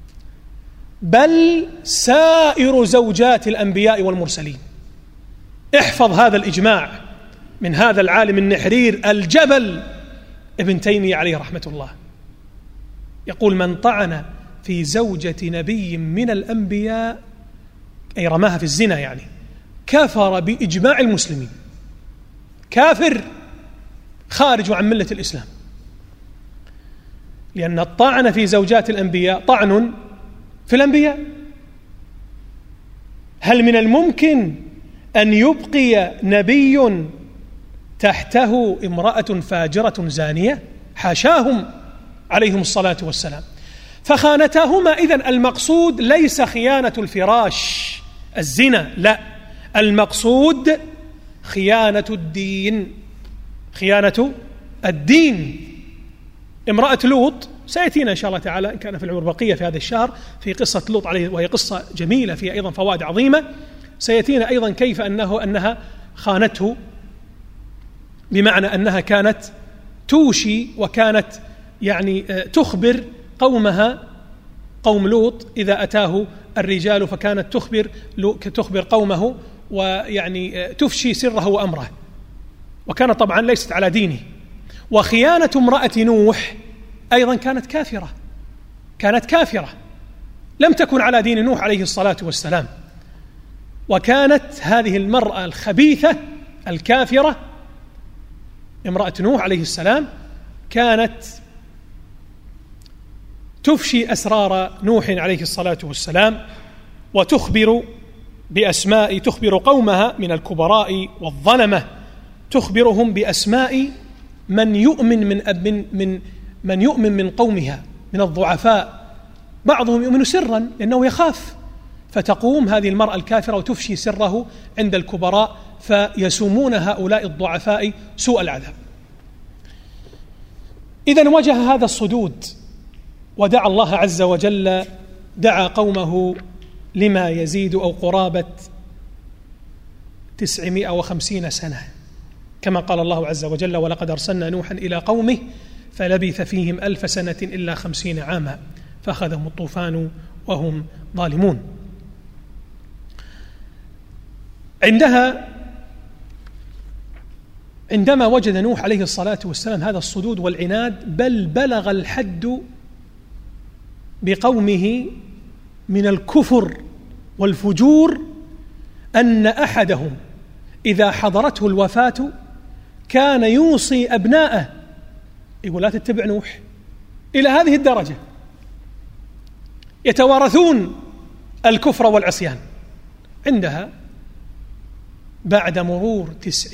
بل سائر زوجات الأنبياء والمرسلين. احفظ هذا الإجماع من هذا العالم النحرير الجبل ابن تيمية عليه رحمة الله، يقول: من طعن في زوجة نبي من الأنبياء، أي رماها في الزنا يعني، كفر بإجماع المسلمين، كافر خارج عن ملة الإسلام، لأن الطعن في زوجات الأنبياء طعن في الأنبياء. هل من الممكن أن يبقي نبي تحته امرأة فاجرة زانية؟ حاشاهم عليهم الصلاة والسلام. فخانتهما. إذن المقصود ليس خيانة الفراش الزنا، لا، المقصود خيانة الدين، خيانة الدين. امرأة لوط سيأتينا إن شاء الله تعالى إن كان في العمر بقية في هذا الشهر في قصة لوط عليه، وهي قصة جميلة فيها أيضا فوائد عظيمة. سيأتينا أيضا كيف أنها خانته، بمعنى أنها كانت توشي وكانت يعني تخبر قومها، قوم لوط، إذا أتاه الرجال فكانت تخبر قومه ويعني تفشي سره وأمره، وكانت طبعا ليست على دينه. وخيانة امرأة نوح أيضا كانت كافرة، لم تكن على دين نوح عليه الصلاة والسلام. وكانت هذه المرأة الخبيثة الكافرة امرأة نوح عليه السلام كانت تفشي أسرار نوح عليه الصلاة والسلام، وتخبر تخبر قومها من الكبراء والظلمة، تخبرهم بأسماء من يؤمن من قومها من الضعفاء، بعضهم يؤمن سرا لأنه يخاف، فتقوم هذه المرأة الكافرة وتفشي سره عند الكبراء، فيسومون هؤلاء الضعفاء سوء العذاب. إذن وجه هذا الصدود ودعا الله عز وجل، دعا قومه لما يزيد أو قرابة 950 سنة، كما قال الله عز وجل: ولقد أرسلنا نوحا إلى قومه فلبث فيهم 1000 سنة إلا 50 عاما فأخذهم الطوفان وهم ظالمون. عندما وجد نوح عليه الصلاة والسلام هذا الصدود والعناد، بل بلغ الحد بقومه من الكفر والفجور، أن أحدهم إذا حضرته الوفاة كان يوصي أبناءه، يقول: لا تتبع نوح، إلى هذه الدرجة يتوارثون الكفر والعصيان. عندها بعد مرور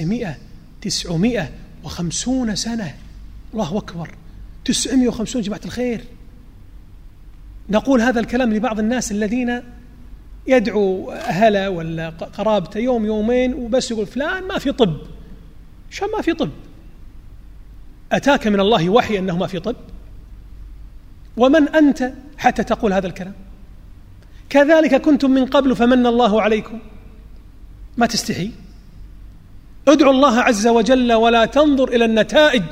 950 سنة، الله أكبر، 950 جماعة الخير. نقول هذا الكلام لبعض الناس الذين يدعو أهله ولا قرابته يوم يومين وبس، يقول: فلان ما في طب. شو ما في طب؟ أتاك من الله وحي أنه ما في طب؟ ومن أنت حتى تقول هذا الكلام؟ كذلك كنتم من قبل فمن الله عليكم. ما تستحي؟ ادعوا الله عز وجل ولا تنظر إلى النتائج.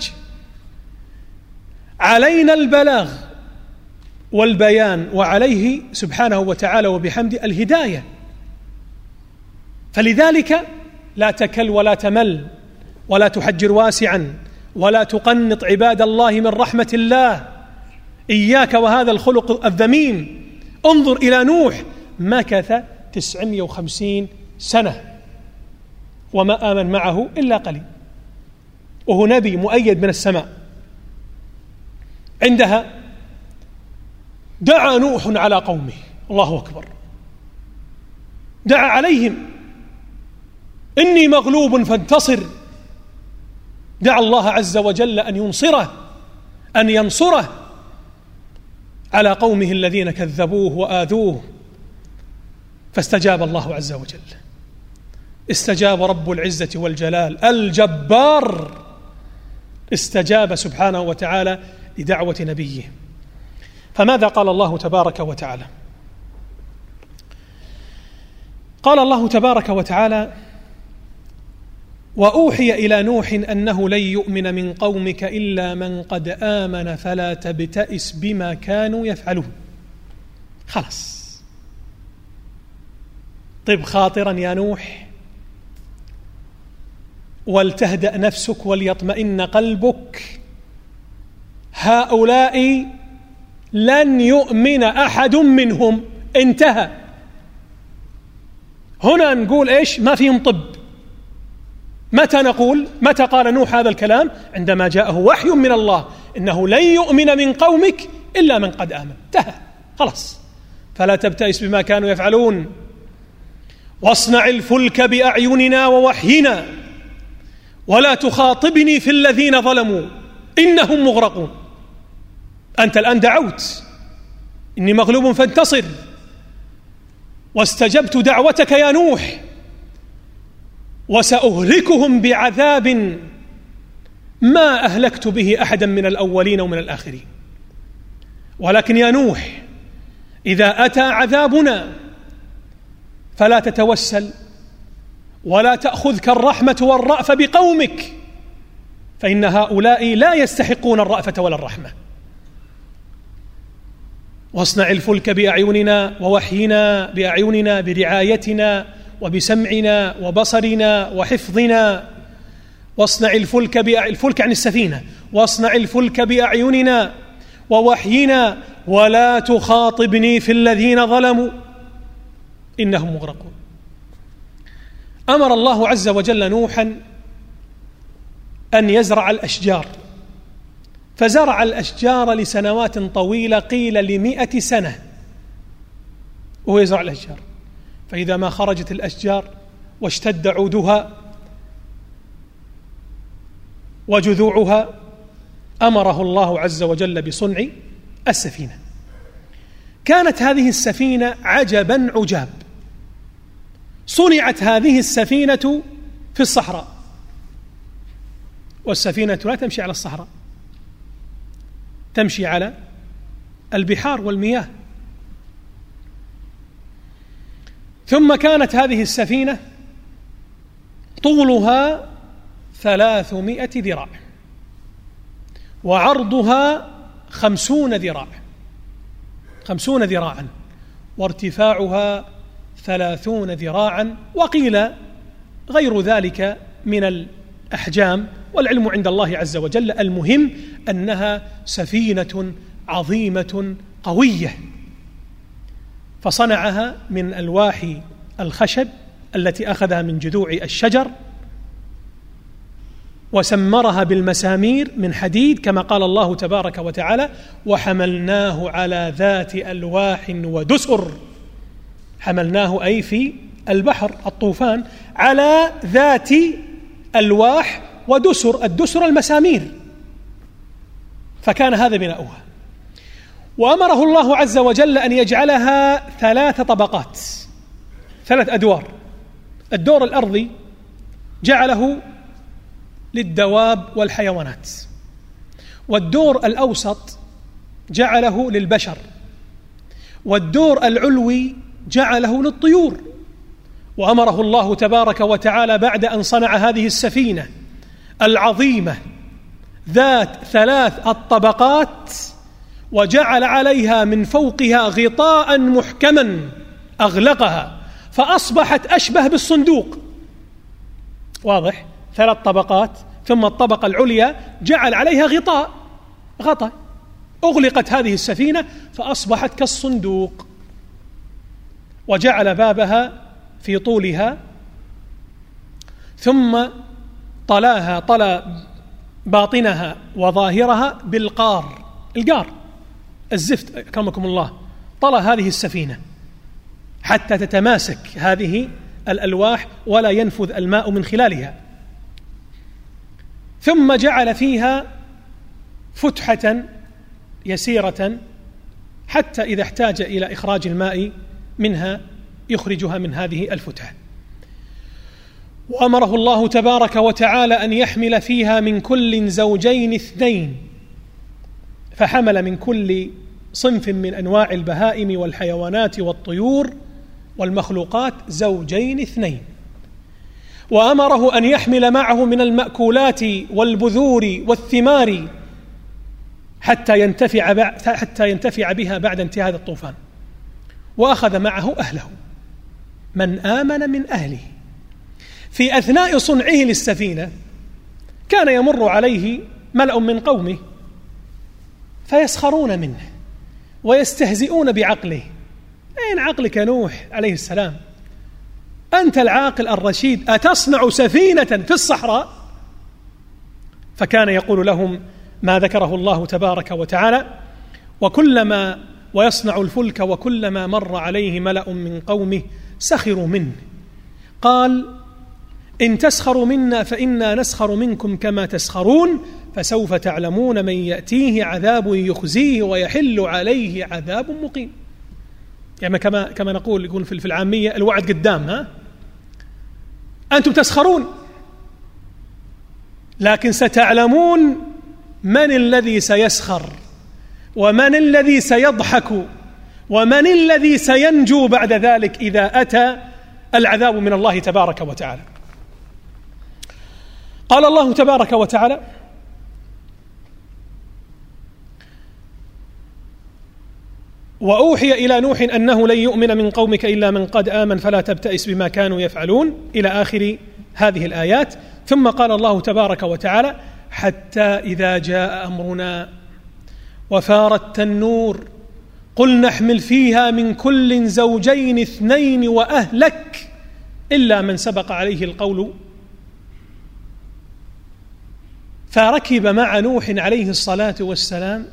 علينا البلاغ والبيان، وعليه سبحانه وتعالى وبحمده الهداية. فلذلك لا تكل ولا تمل ولا تحجر واسعا ولا تقنط عباد الله من رحمة الله، إياك وهذا الخلق الذميم. انظر إلى نوح، مكث 950 سنة وما آمن معه إلا قليل، وهو نبي مؤيد من السماء. عندها دعا نوح على قومه، الله أكبر، دعا عليهم: إني مغلوب فانتصر. دعا الله عز وجل أن ينصره على قومه الذين كذبوه وآذوه، فاستجاب الله عز وجل. استجاب رب العزة والجلال الجبار، استجاب سبحانه وتعالى لدعوة نبيه. فماذا قال الله تبارك وتعالى؟ قال الله تبارك وتعالى: وأوحي إلى نوح أنه لن يؤمن من قومك إلا من قد آمن فلا تبتئس بما كانوا يفعلون. خلاص، طب خاطرا يا نوح، ولتهدأ نفسك وليطمئن قلبك، هؤلاء لن يؤمن أحد منهم، انتهى. هنا نقول إيش؟ ما فيهم طب. متى قال نوح هذا الكلام؟ عندما جاءه وحي من الله إنه لن يؤمن من قومك إلا من قد آمن، انتهى خلاص. فلا تبتئس بما كانوا يفعلون. واصنع الفلك بأعيننا ووحينا ولا تخاطبني في الذين ظلموا إنهم مغرقون. أنت الآن دعوت إني مغلوب فانتصر، واستجبت دعوتك يا نوح، وسأهلكهم بعذاب ما أهلكت به أحدا من الأولين ومن الآخرين. ولكن يا نوح إذا أتى عذابنا فلا تتوسل ولا تأخذك الرحمة والرأفة بقومك، فإن هؤلاء لا يستحقون الرأفة ولا الرحمة. واصنع الفلك بأعيننا ووحينا، بأعيننا برعايتنا وبسمعنا وبصرنا وحفظنا. واصنع الفلك عن السفينة. واصنع الفلك بأعيننا ووحينا ولا تخاطبني في الذين ظلموا إنهم مغرقون. أمر الله عز وجل نوحا أن يزرع الأشجار، فزرع الأشجار لسنوات طويلة، قيل ل100 سنة وهو يزرع الأشجار. فإذا ما خرجت الأشجار واشتد عودها وجذوعها أمره الله عز وجل بصنع السفينة. كانت هذه السفينة عجبا عجاب. صنعت هذه السفينة في الصحراء، والسفينة لا تمشي على الصحراء، تمشي على البحار والمياه. ثم كانت هذه السفينة طولها 300 ذراع وعرضها 50 ذراعا وارتفاعها 30 ذراعا، وقيل غير ذلك من الأحجام، والعلم عند الله عز وجل. المهم أنها سفينة عظيمة قوية. فصنعها من ألواح الخشب التي أخذها من جذوع الشجر، وسمرها بالمسامير من حديد كما قال الله تبارك وتعالى: وحملناه على ذات ألواح ودسر. حملناه أي في البحر الطوفان على ذات ألواح ودسر، الدسر المسامير، فكان هذا بناؤها. وأمره الله عز وجل أن يجعلها 3 طبقات، 3 أدوار. الدور الأرضي جعله للدواب والحيوانات، والدور الأوسط جعله للبشر، والدور العلوي جعله للطيور. وأمره الله تبارك وتعالى بعد أن صنع هذه السفينة العظيمة ذات 3 الطبقات وجعل عليها من فوقها غطاء محكما أغلقها، فأصبحت أشبه بالصندوق. واضح؟ 3 طبقات، ثم الطبقة العليا جعل عليها غطاء، أغلقت هذه السفينة فأصبحت كالصندوق، وجعل بابها في طولها، ثم طلى باطنها وظاهرها بالقار، الزفت أكرمكم الله، طلى هذه السفينة حتى تتماسك هذه الألواح ولا ينفذ الماء من خلالها. ثم جعل فيها فتحة يسيرة حتى إذا احتاج إلى إخراج الماء منها يخرجها من هذه الفتحة. وأمره الله تبارك وتعالى أن يحمل فيها من كل زوجين 2، فحمل من كل صنف من أنواع البهائم والحيوانات والطيور والمخلوقات 2 زوجين. وأمره أن يحمل معه من المأكولات والبذور والثمار حتى ينتفع بها بعد انتهاء هذا الطوفان. وأخذ معه أهله، من آمن من أهله، في أثناء صنعه للسفينة كان يمر عليه ملأ من قومه فيسخرون منه ويستهزئون بعقله. أين عقلك يا نوح عليه السلام؟ أنت العاقل الرشيد، أتصنع سفينة في الصحراء؟ فكان يقول لهم ما ذكره الله تبارك وتعالى: ويصنع الفلك وكلما مر عليه ملأ من قومه سخروا منه قال إن تسخروا منا فإنا نسخر منكم كما تسخرون فسوف تعلمون من يأتيه عذاب يخزيه ويحل عليه عذاب مقيم. يعني كما يقول في العامية الوعد قدام، أنتم تسخرون لكن ستعلمون من الذي سيسخر ومن الذي سيضحك ومن الذي سينجو بعد ذلك إذا أتى العذاب من الله تبارك وتعالى. قال الله تبارك وتعالى: وأوحي إلى نوح أنه لن يؤمن من قومك إلا من قد آمن فلا تبتئس بما كانوا يفعلون، إلى آخر هذه الآيات. ثم قال الله تبارك وتعالى: حتى إذا جاء أمرنا وفار التنور قل نحمل فيها من كل زوجين 2 وأهلك إلا من سبق عليه القول. فركب مع نوح عليه الصلاة والسلام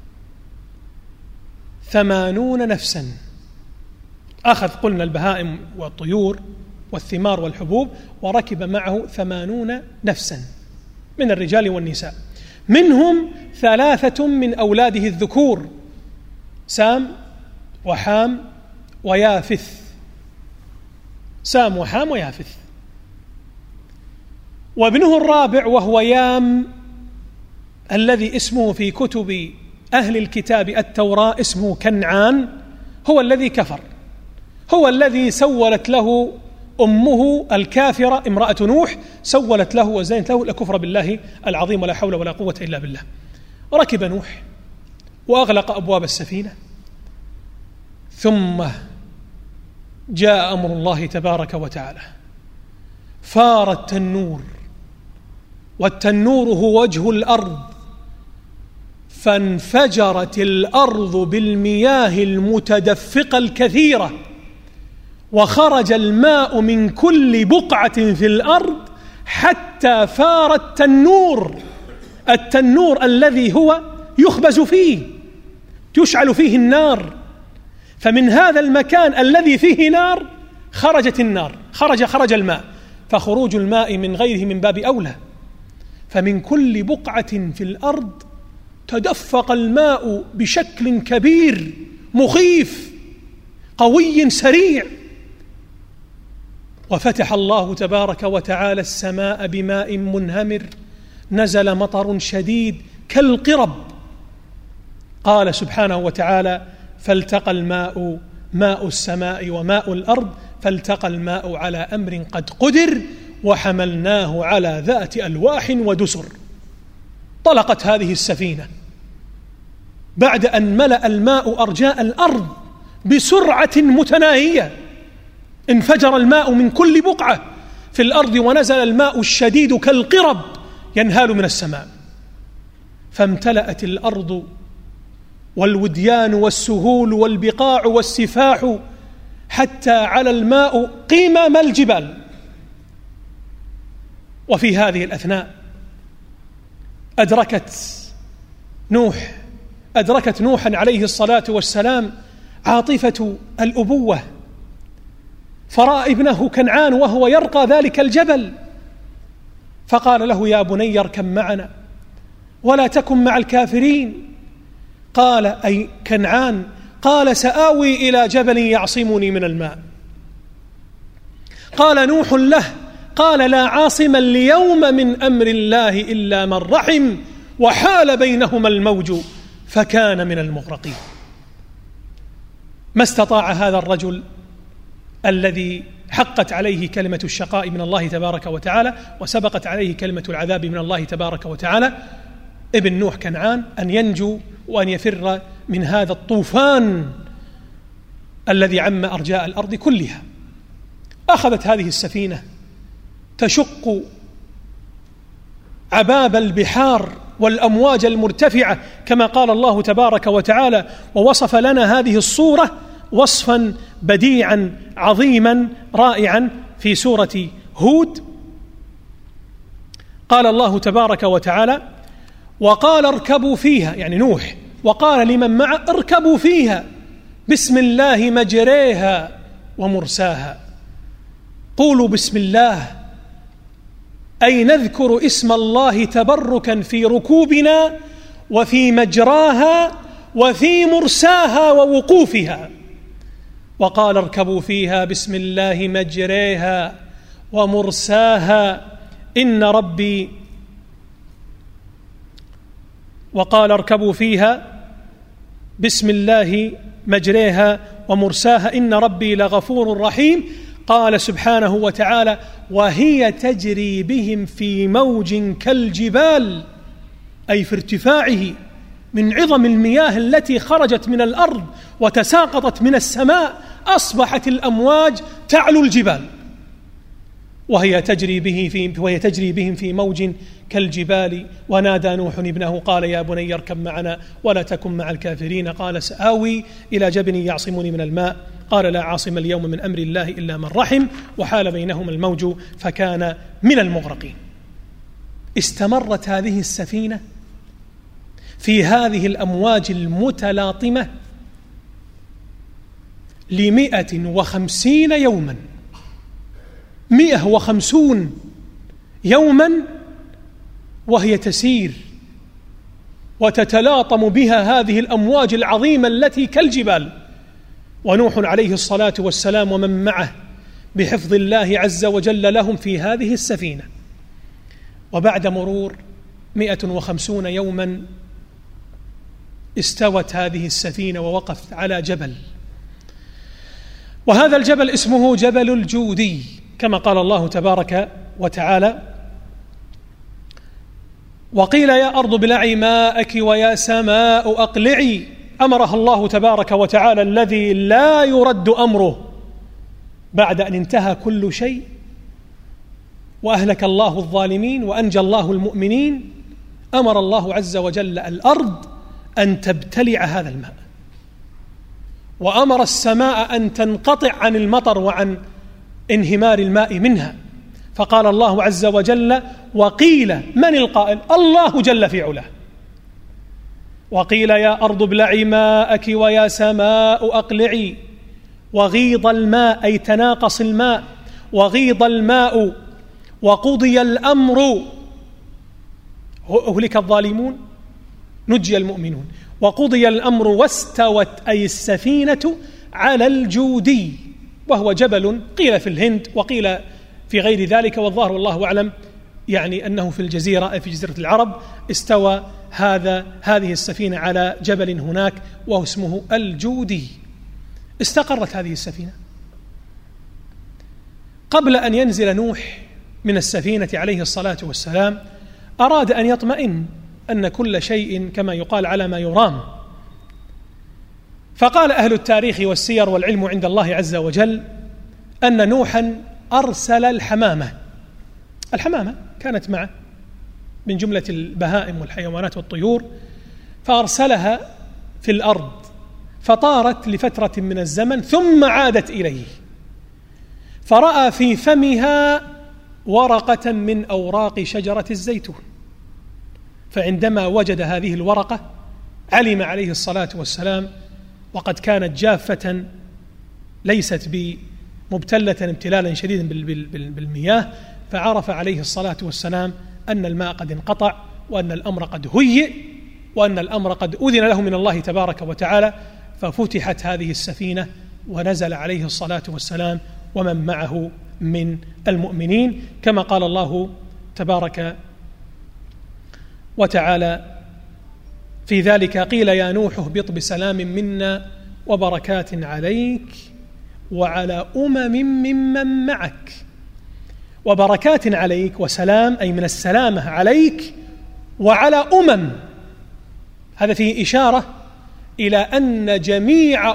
80 نفسا، أخذ قلنا البهائم والطيور والثمار والحبوب، وركب معه 80 نفسا من الرجال والنساء، منهم 3 من أولاده الذكور سام وحام ويافث. سام وحام ويافث. وابنه الرابع وهو يام الذي اسمه في كتب أهل الكتاب التوراة اسمه كنعان، هو الذي كفر، هو الذي سولت له أمه الكافرة امرأة نوح، سولت له وزينت له الكفر بالله العظيم ولا حول ولا قوة إلا بالله. ركب نوح وأغلق أبواب السفينة، ثم جاء أمر الله تبارك وتعالى، فار التنور، والتنور هو وجه الأرض، فانفجرت الأرض بالمياه المتدفقة الكثيرة، وخرج الماء من كل بقعة في الأرض حتى فار التنور، التنور الذي هو يخبز فيه، يشعل فيه النار. فمن هذا المكان الذي فيه نار خرجت النار، خرج الماء، فخروج الماء من غيره من باب أولى. فمن كل بقعة في الأرض تدفق الماء بشكل كبير مخيف قوي سريع، وفتح الله تبارك وتعالى السماء بماء منهمر، نزل مطر شديد كالقرب. قال سبحانه وتعالى: فالتقى الماء، ماء السماء وماء الأرض، فالتقى الماء على أمر قد قدر وحملناه على ذات ألواح ودسر. طلقت هذه السفينة بعد أن ملأ الماء أرجاء الأرض بسرعة متناهية، انفجر الماء من كل بقعة في الأرض، ونزل الماء الشديد كالقرب ينهال من السماء، فامتلأت الأرض والوديان والسهول والبقاع والسفاح حتى على الماء قمم الجبال. وفي هذه الأثناء أدركت نوحا عليه الصلاة والسلام عاطفة الأبوة، فرأى ابنه كنعان وهو يرقى ذلك الجبل، فقال له: يا بني اركب معنا ولا تكن مع الكافرين. قال: أي كنعان؟ قال: سآوي إلى جبل يعصمني من الماء. قال نوح له: قال: لا عاصم اليوم من أمر الله إلا من رحم، وحال بينهما الموج فكان من المغرقين. ما استطاع هذا الرجل الذي حقت عليه كلمة الشقاء من الله تبارك وتعالى وسبقت عليه كلمة العذاب من الله تبارك وتعالى، ابن نوح كنعان، أن ينجو وأن يفر من هذا الطوفان الذي عم أرجاء الأرض كلها. أخذت هذه السفينة تشق عباب البحار والأمواج المرتفعة كما قال الله تبارك وتعالى، ووصف لنا هذه الصورة وصفا بديعا عظيما رائعا في سورة هود. قال الله تبارك وتعالى: وقال اركبوا فيها، يعني نوح، وقال لمن معه اركبوا فيها بسم الله مجريها ومرساها. قولوا بسم الله، أي نذكر اسم الله تبركا في ركوبنا وفي مجراها وفي مرساها ووقوفها. وقال اركبوا فيها بسم الله مجريها ومرساها إن ربي وقال اركبوا فيها بسم الله مجريها ومرساها إن ربي لغفور رحيم. قال سبحانه وتعالى: وهي تجري بهم في موج كالجبال، أي في ارتفاعه من عظم المياه التي خرجت من الأرض وتساقطت من السماء، أصبحت الأمواج تعلو الجبال. وهي تجري بهم في موج كالجبال. ونادى نوح ابنه قال: يا بني اركب معنا ولا تكن مع الكافرين. قال: سآوي إلى جبل يعصمني من الماء. قال: لا عاصم اليوم من أمر الله إلا من رحم. وحال بينهما الموج فكان من المغرقين. استمرت هذه السفينة في هذه الأمواج المتلاطمة 150 يوما، 150 يوما وهي تسير وتتلاطم بها هذه الأمواج العظيمة التي كالجبال. ونوح عليه الصلاة والسلام ومن معه بحفظ الله عز وجل لهم في هذه السفينة. وبعد مرور 150 يوما استوت هذه السفينة ووقفت على جبل، وهذا الجبل اسمه جبل الجودي كما قال الله تبارك وتعالى: وقيل يا أرض ابلعي ماءك ويا سماء أقلعي. أمرها الله تبارك وتعالى الذي لا يرد أمره بعد أن انتهى كل شيء وأهلك الله الظالمين وأنجى الله المؤمنين. أمر الله عز وجل الأرض أن تبتلع هذا الماء، وأمر السماء أن تنقطع عن المطر وعن انهمار الماء منها. فقال الله عز وجل: وقيل، من القائل؟ الله جل في علاه. وقيل يا أرض ابلعي ماءك ويا سماء أقلعي. وغيض الماء أي تناقص الماء، وغيض الماء وقضي الأمر، أهلك الظالمون نجي المؤمنون. وقضي الأمر واستوت أي السفينة على الجودي، وهو جبل قيل في الهند وقيل في غير ذلك، والظاهر والله أعلم يعني أنه في الجزيرة، في جزيرة العرب استوى هذه السفينة على جبل هناك وهو اسمه الجودي. استقرت هذه السفينة. قبل أن ينزل نوح من السفينة عليه الصلاة والسلام أراد أن يطمئن أن كل شيء كما يقال على ما يرام. فقال أهل التاريخ والسير والعلم عند الله عز وجل أن نوحا أرسل الحمامة كانت معه من جملة البهائم والحيوانات والطيور، فأرسلها في الأرض فطارت لفترة من الزمن ثم عادت إليه، فرأى في فمها ورقة من أوراق شجرة الزيتون. فعندما وجد هذه الورقة علم عليه الصلاة والسلام، وقد كانت جافة ليست بمبتلة امتلالا شديدا بالمياه، فعرف عليه الصلاة والسلام أن الماء قد انقطع وأن الأمر قد هيئ وأن الأمر قد أذن له من الله تبارك وتعالى. ففتحت هذه السفينة ونزل عليه الصلاة والسلام ومن معه من المؤمنين كما قال الله تبارك وتعالى في ذلك: قيل يا نوح اهبط بسلام منا وبركات عليك وعلى ممن معك. وبركات عليك وسلام أي من السلامة عليك وعلى هذا فيه إشارة إلى أن جميع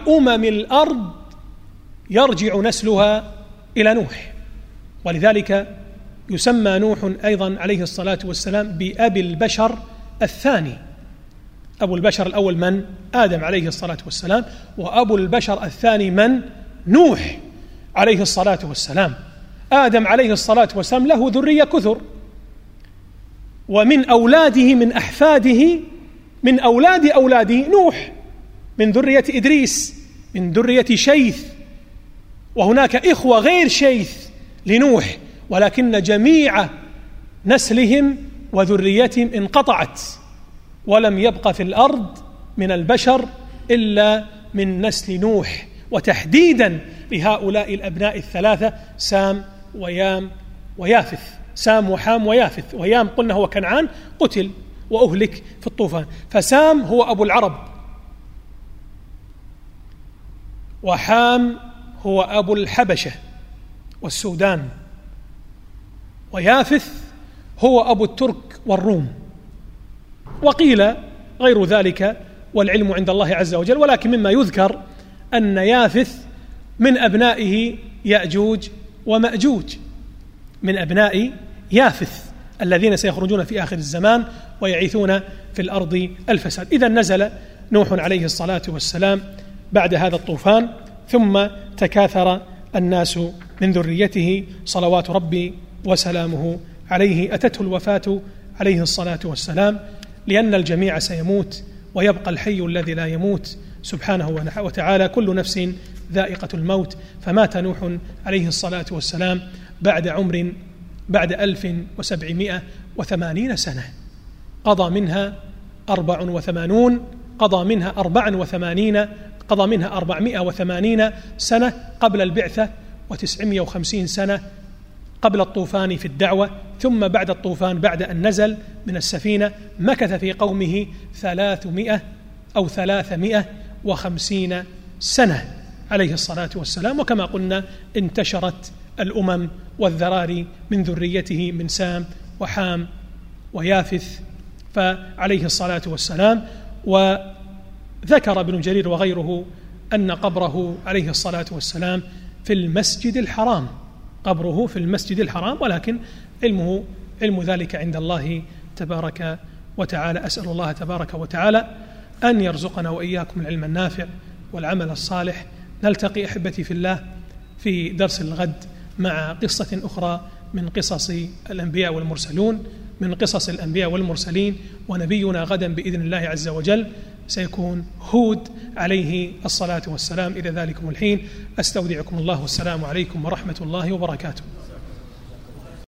الأرض يرجع نسلها إلى نوح. ولذلك يسمى نوح أيضا عليه الصلاة والسلام بأبي البشر الثاني. أبو البشر الأول من؟ آدم عليه الصلاة والسلام، وأبو البشر الثاني من؟ نوح عليه الصلاة والسلام. آدم عليه الصلاة والسلام له ذرية كثر، ومن أولاده من أحفاده من أولاد أولاده نوح، من ذرية إدريس، من ذرية شيث، وهناك إخوة غير شيث لنوح، ولكن جميع نسلهم وذريتهم انقطعت، ولم يبق في الأرض من البشر إلا من نسل نوح، وتحديدا لهؤلاء الأبناء الثلاثة سام ويام ويافث. سام وحام ويافث، ويام قلنا هو كنعان قتل وأهلك في الطوفان، فسام هو أبو العرب، وحام هو أبو الحبشة والسودان، ويافث هو أبو الترك والروم، وقيل غير ذلك والعلم عند الله عز وجل. ولكن مما يذكر أن يافث من أبنائه يأجوج ومأجوج، من أبناء يافث الذين سيخرجون في آخر الزمان ويعيثون في الأرض الفساد. إذا نزل نوح عليه الصلاة والسلام بعد هذا الطوفان، ثم تكاثر الناس من ذريته صلوات ربي وسلامه عليه. أتته الوفاة عليه الصلاة والسلام، لأن الجميع سيموت ويبقى الحي الذي لا يموت سبحانه وتعالى. كل نفس ذائقة الموت. فمات نوح عليه الصلاة والسلام بعد 1780 سنة، قضى منها 480 سنة قبل البعثة، و950 سنة قبل الطوفان في الدعوة. ثم بعد الطوفان، بعد أن نزل من السفينة، مكث في قومه 350 سنة عليه الصلاة والسلام. وكما قلنا انتشرت الأمم والذراري من ذريته من سام وحام ويافث فعليه الصلاة والسلام. وذكر ابن جرير وغيره أن قبره عليه الصلاة والسلام في المسجد الحرام، قبره في المسجد الحرام، ولكن علم ذلك عند الله تبارك وتعالى. أسأل الله تبارك وتعالى أن يرزقنا وإياكم العلم النافع والعمل الصالح. نلتقي أحبتي في الله في درس الغد مع قصة أخرى من قصص الأنبياء والمرسلون، من قصص الأنبياء والمرسلين. ونبينا غدا بإذن الله عز وجل سيكون هود عليه الصلاة والسلام. إلى ذلكم الحين أستودعكم الله، والسلام عليكم ورحمة الله وبركاته.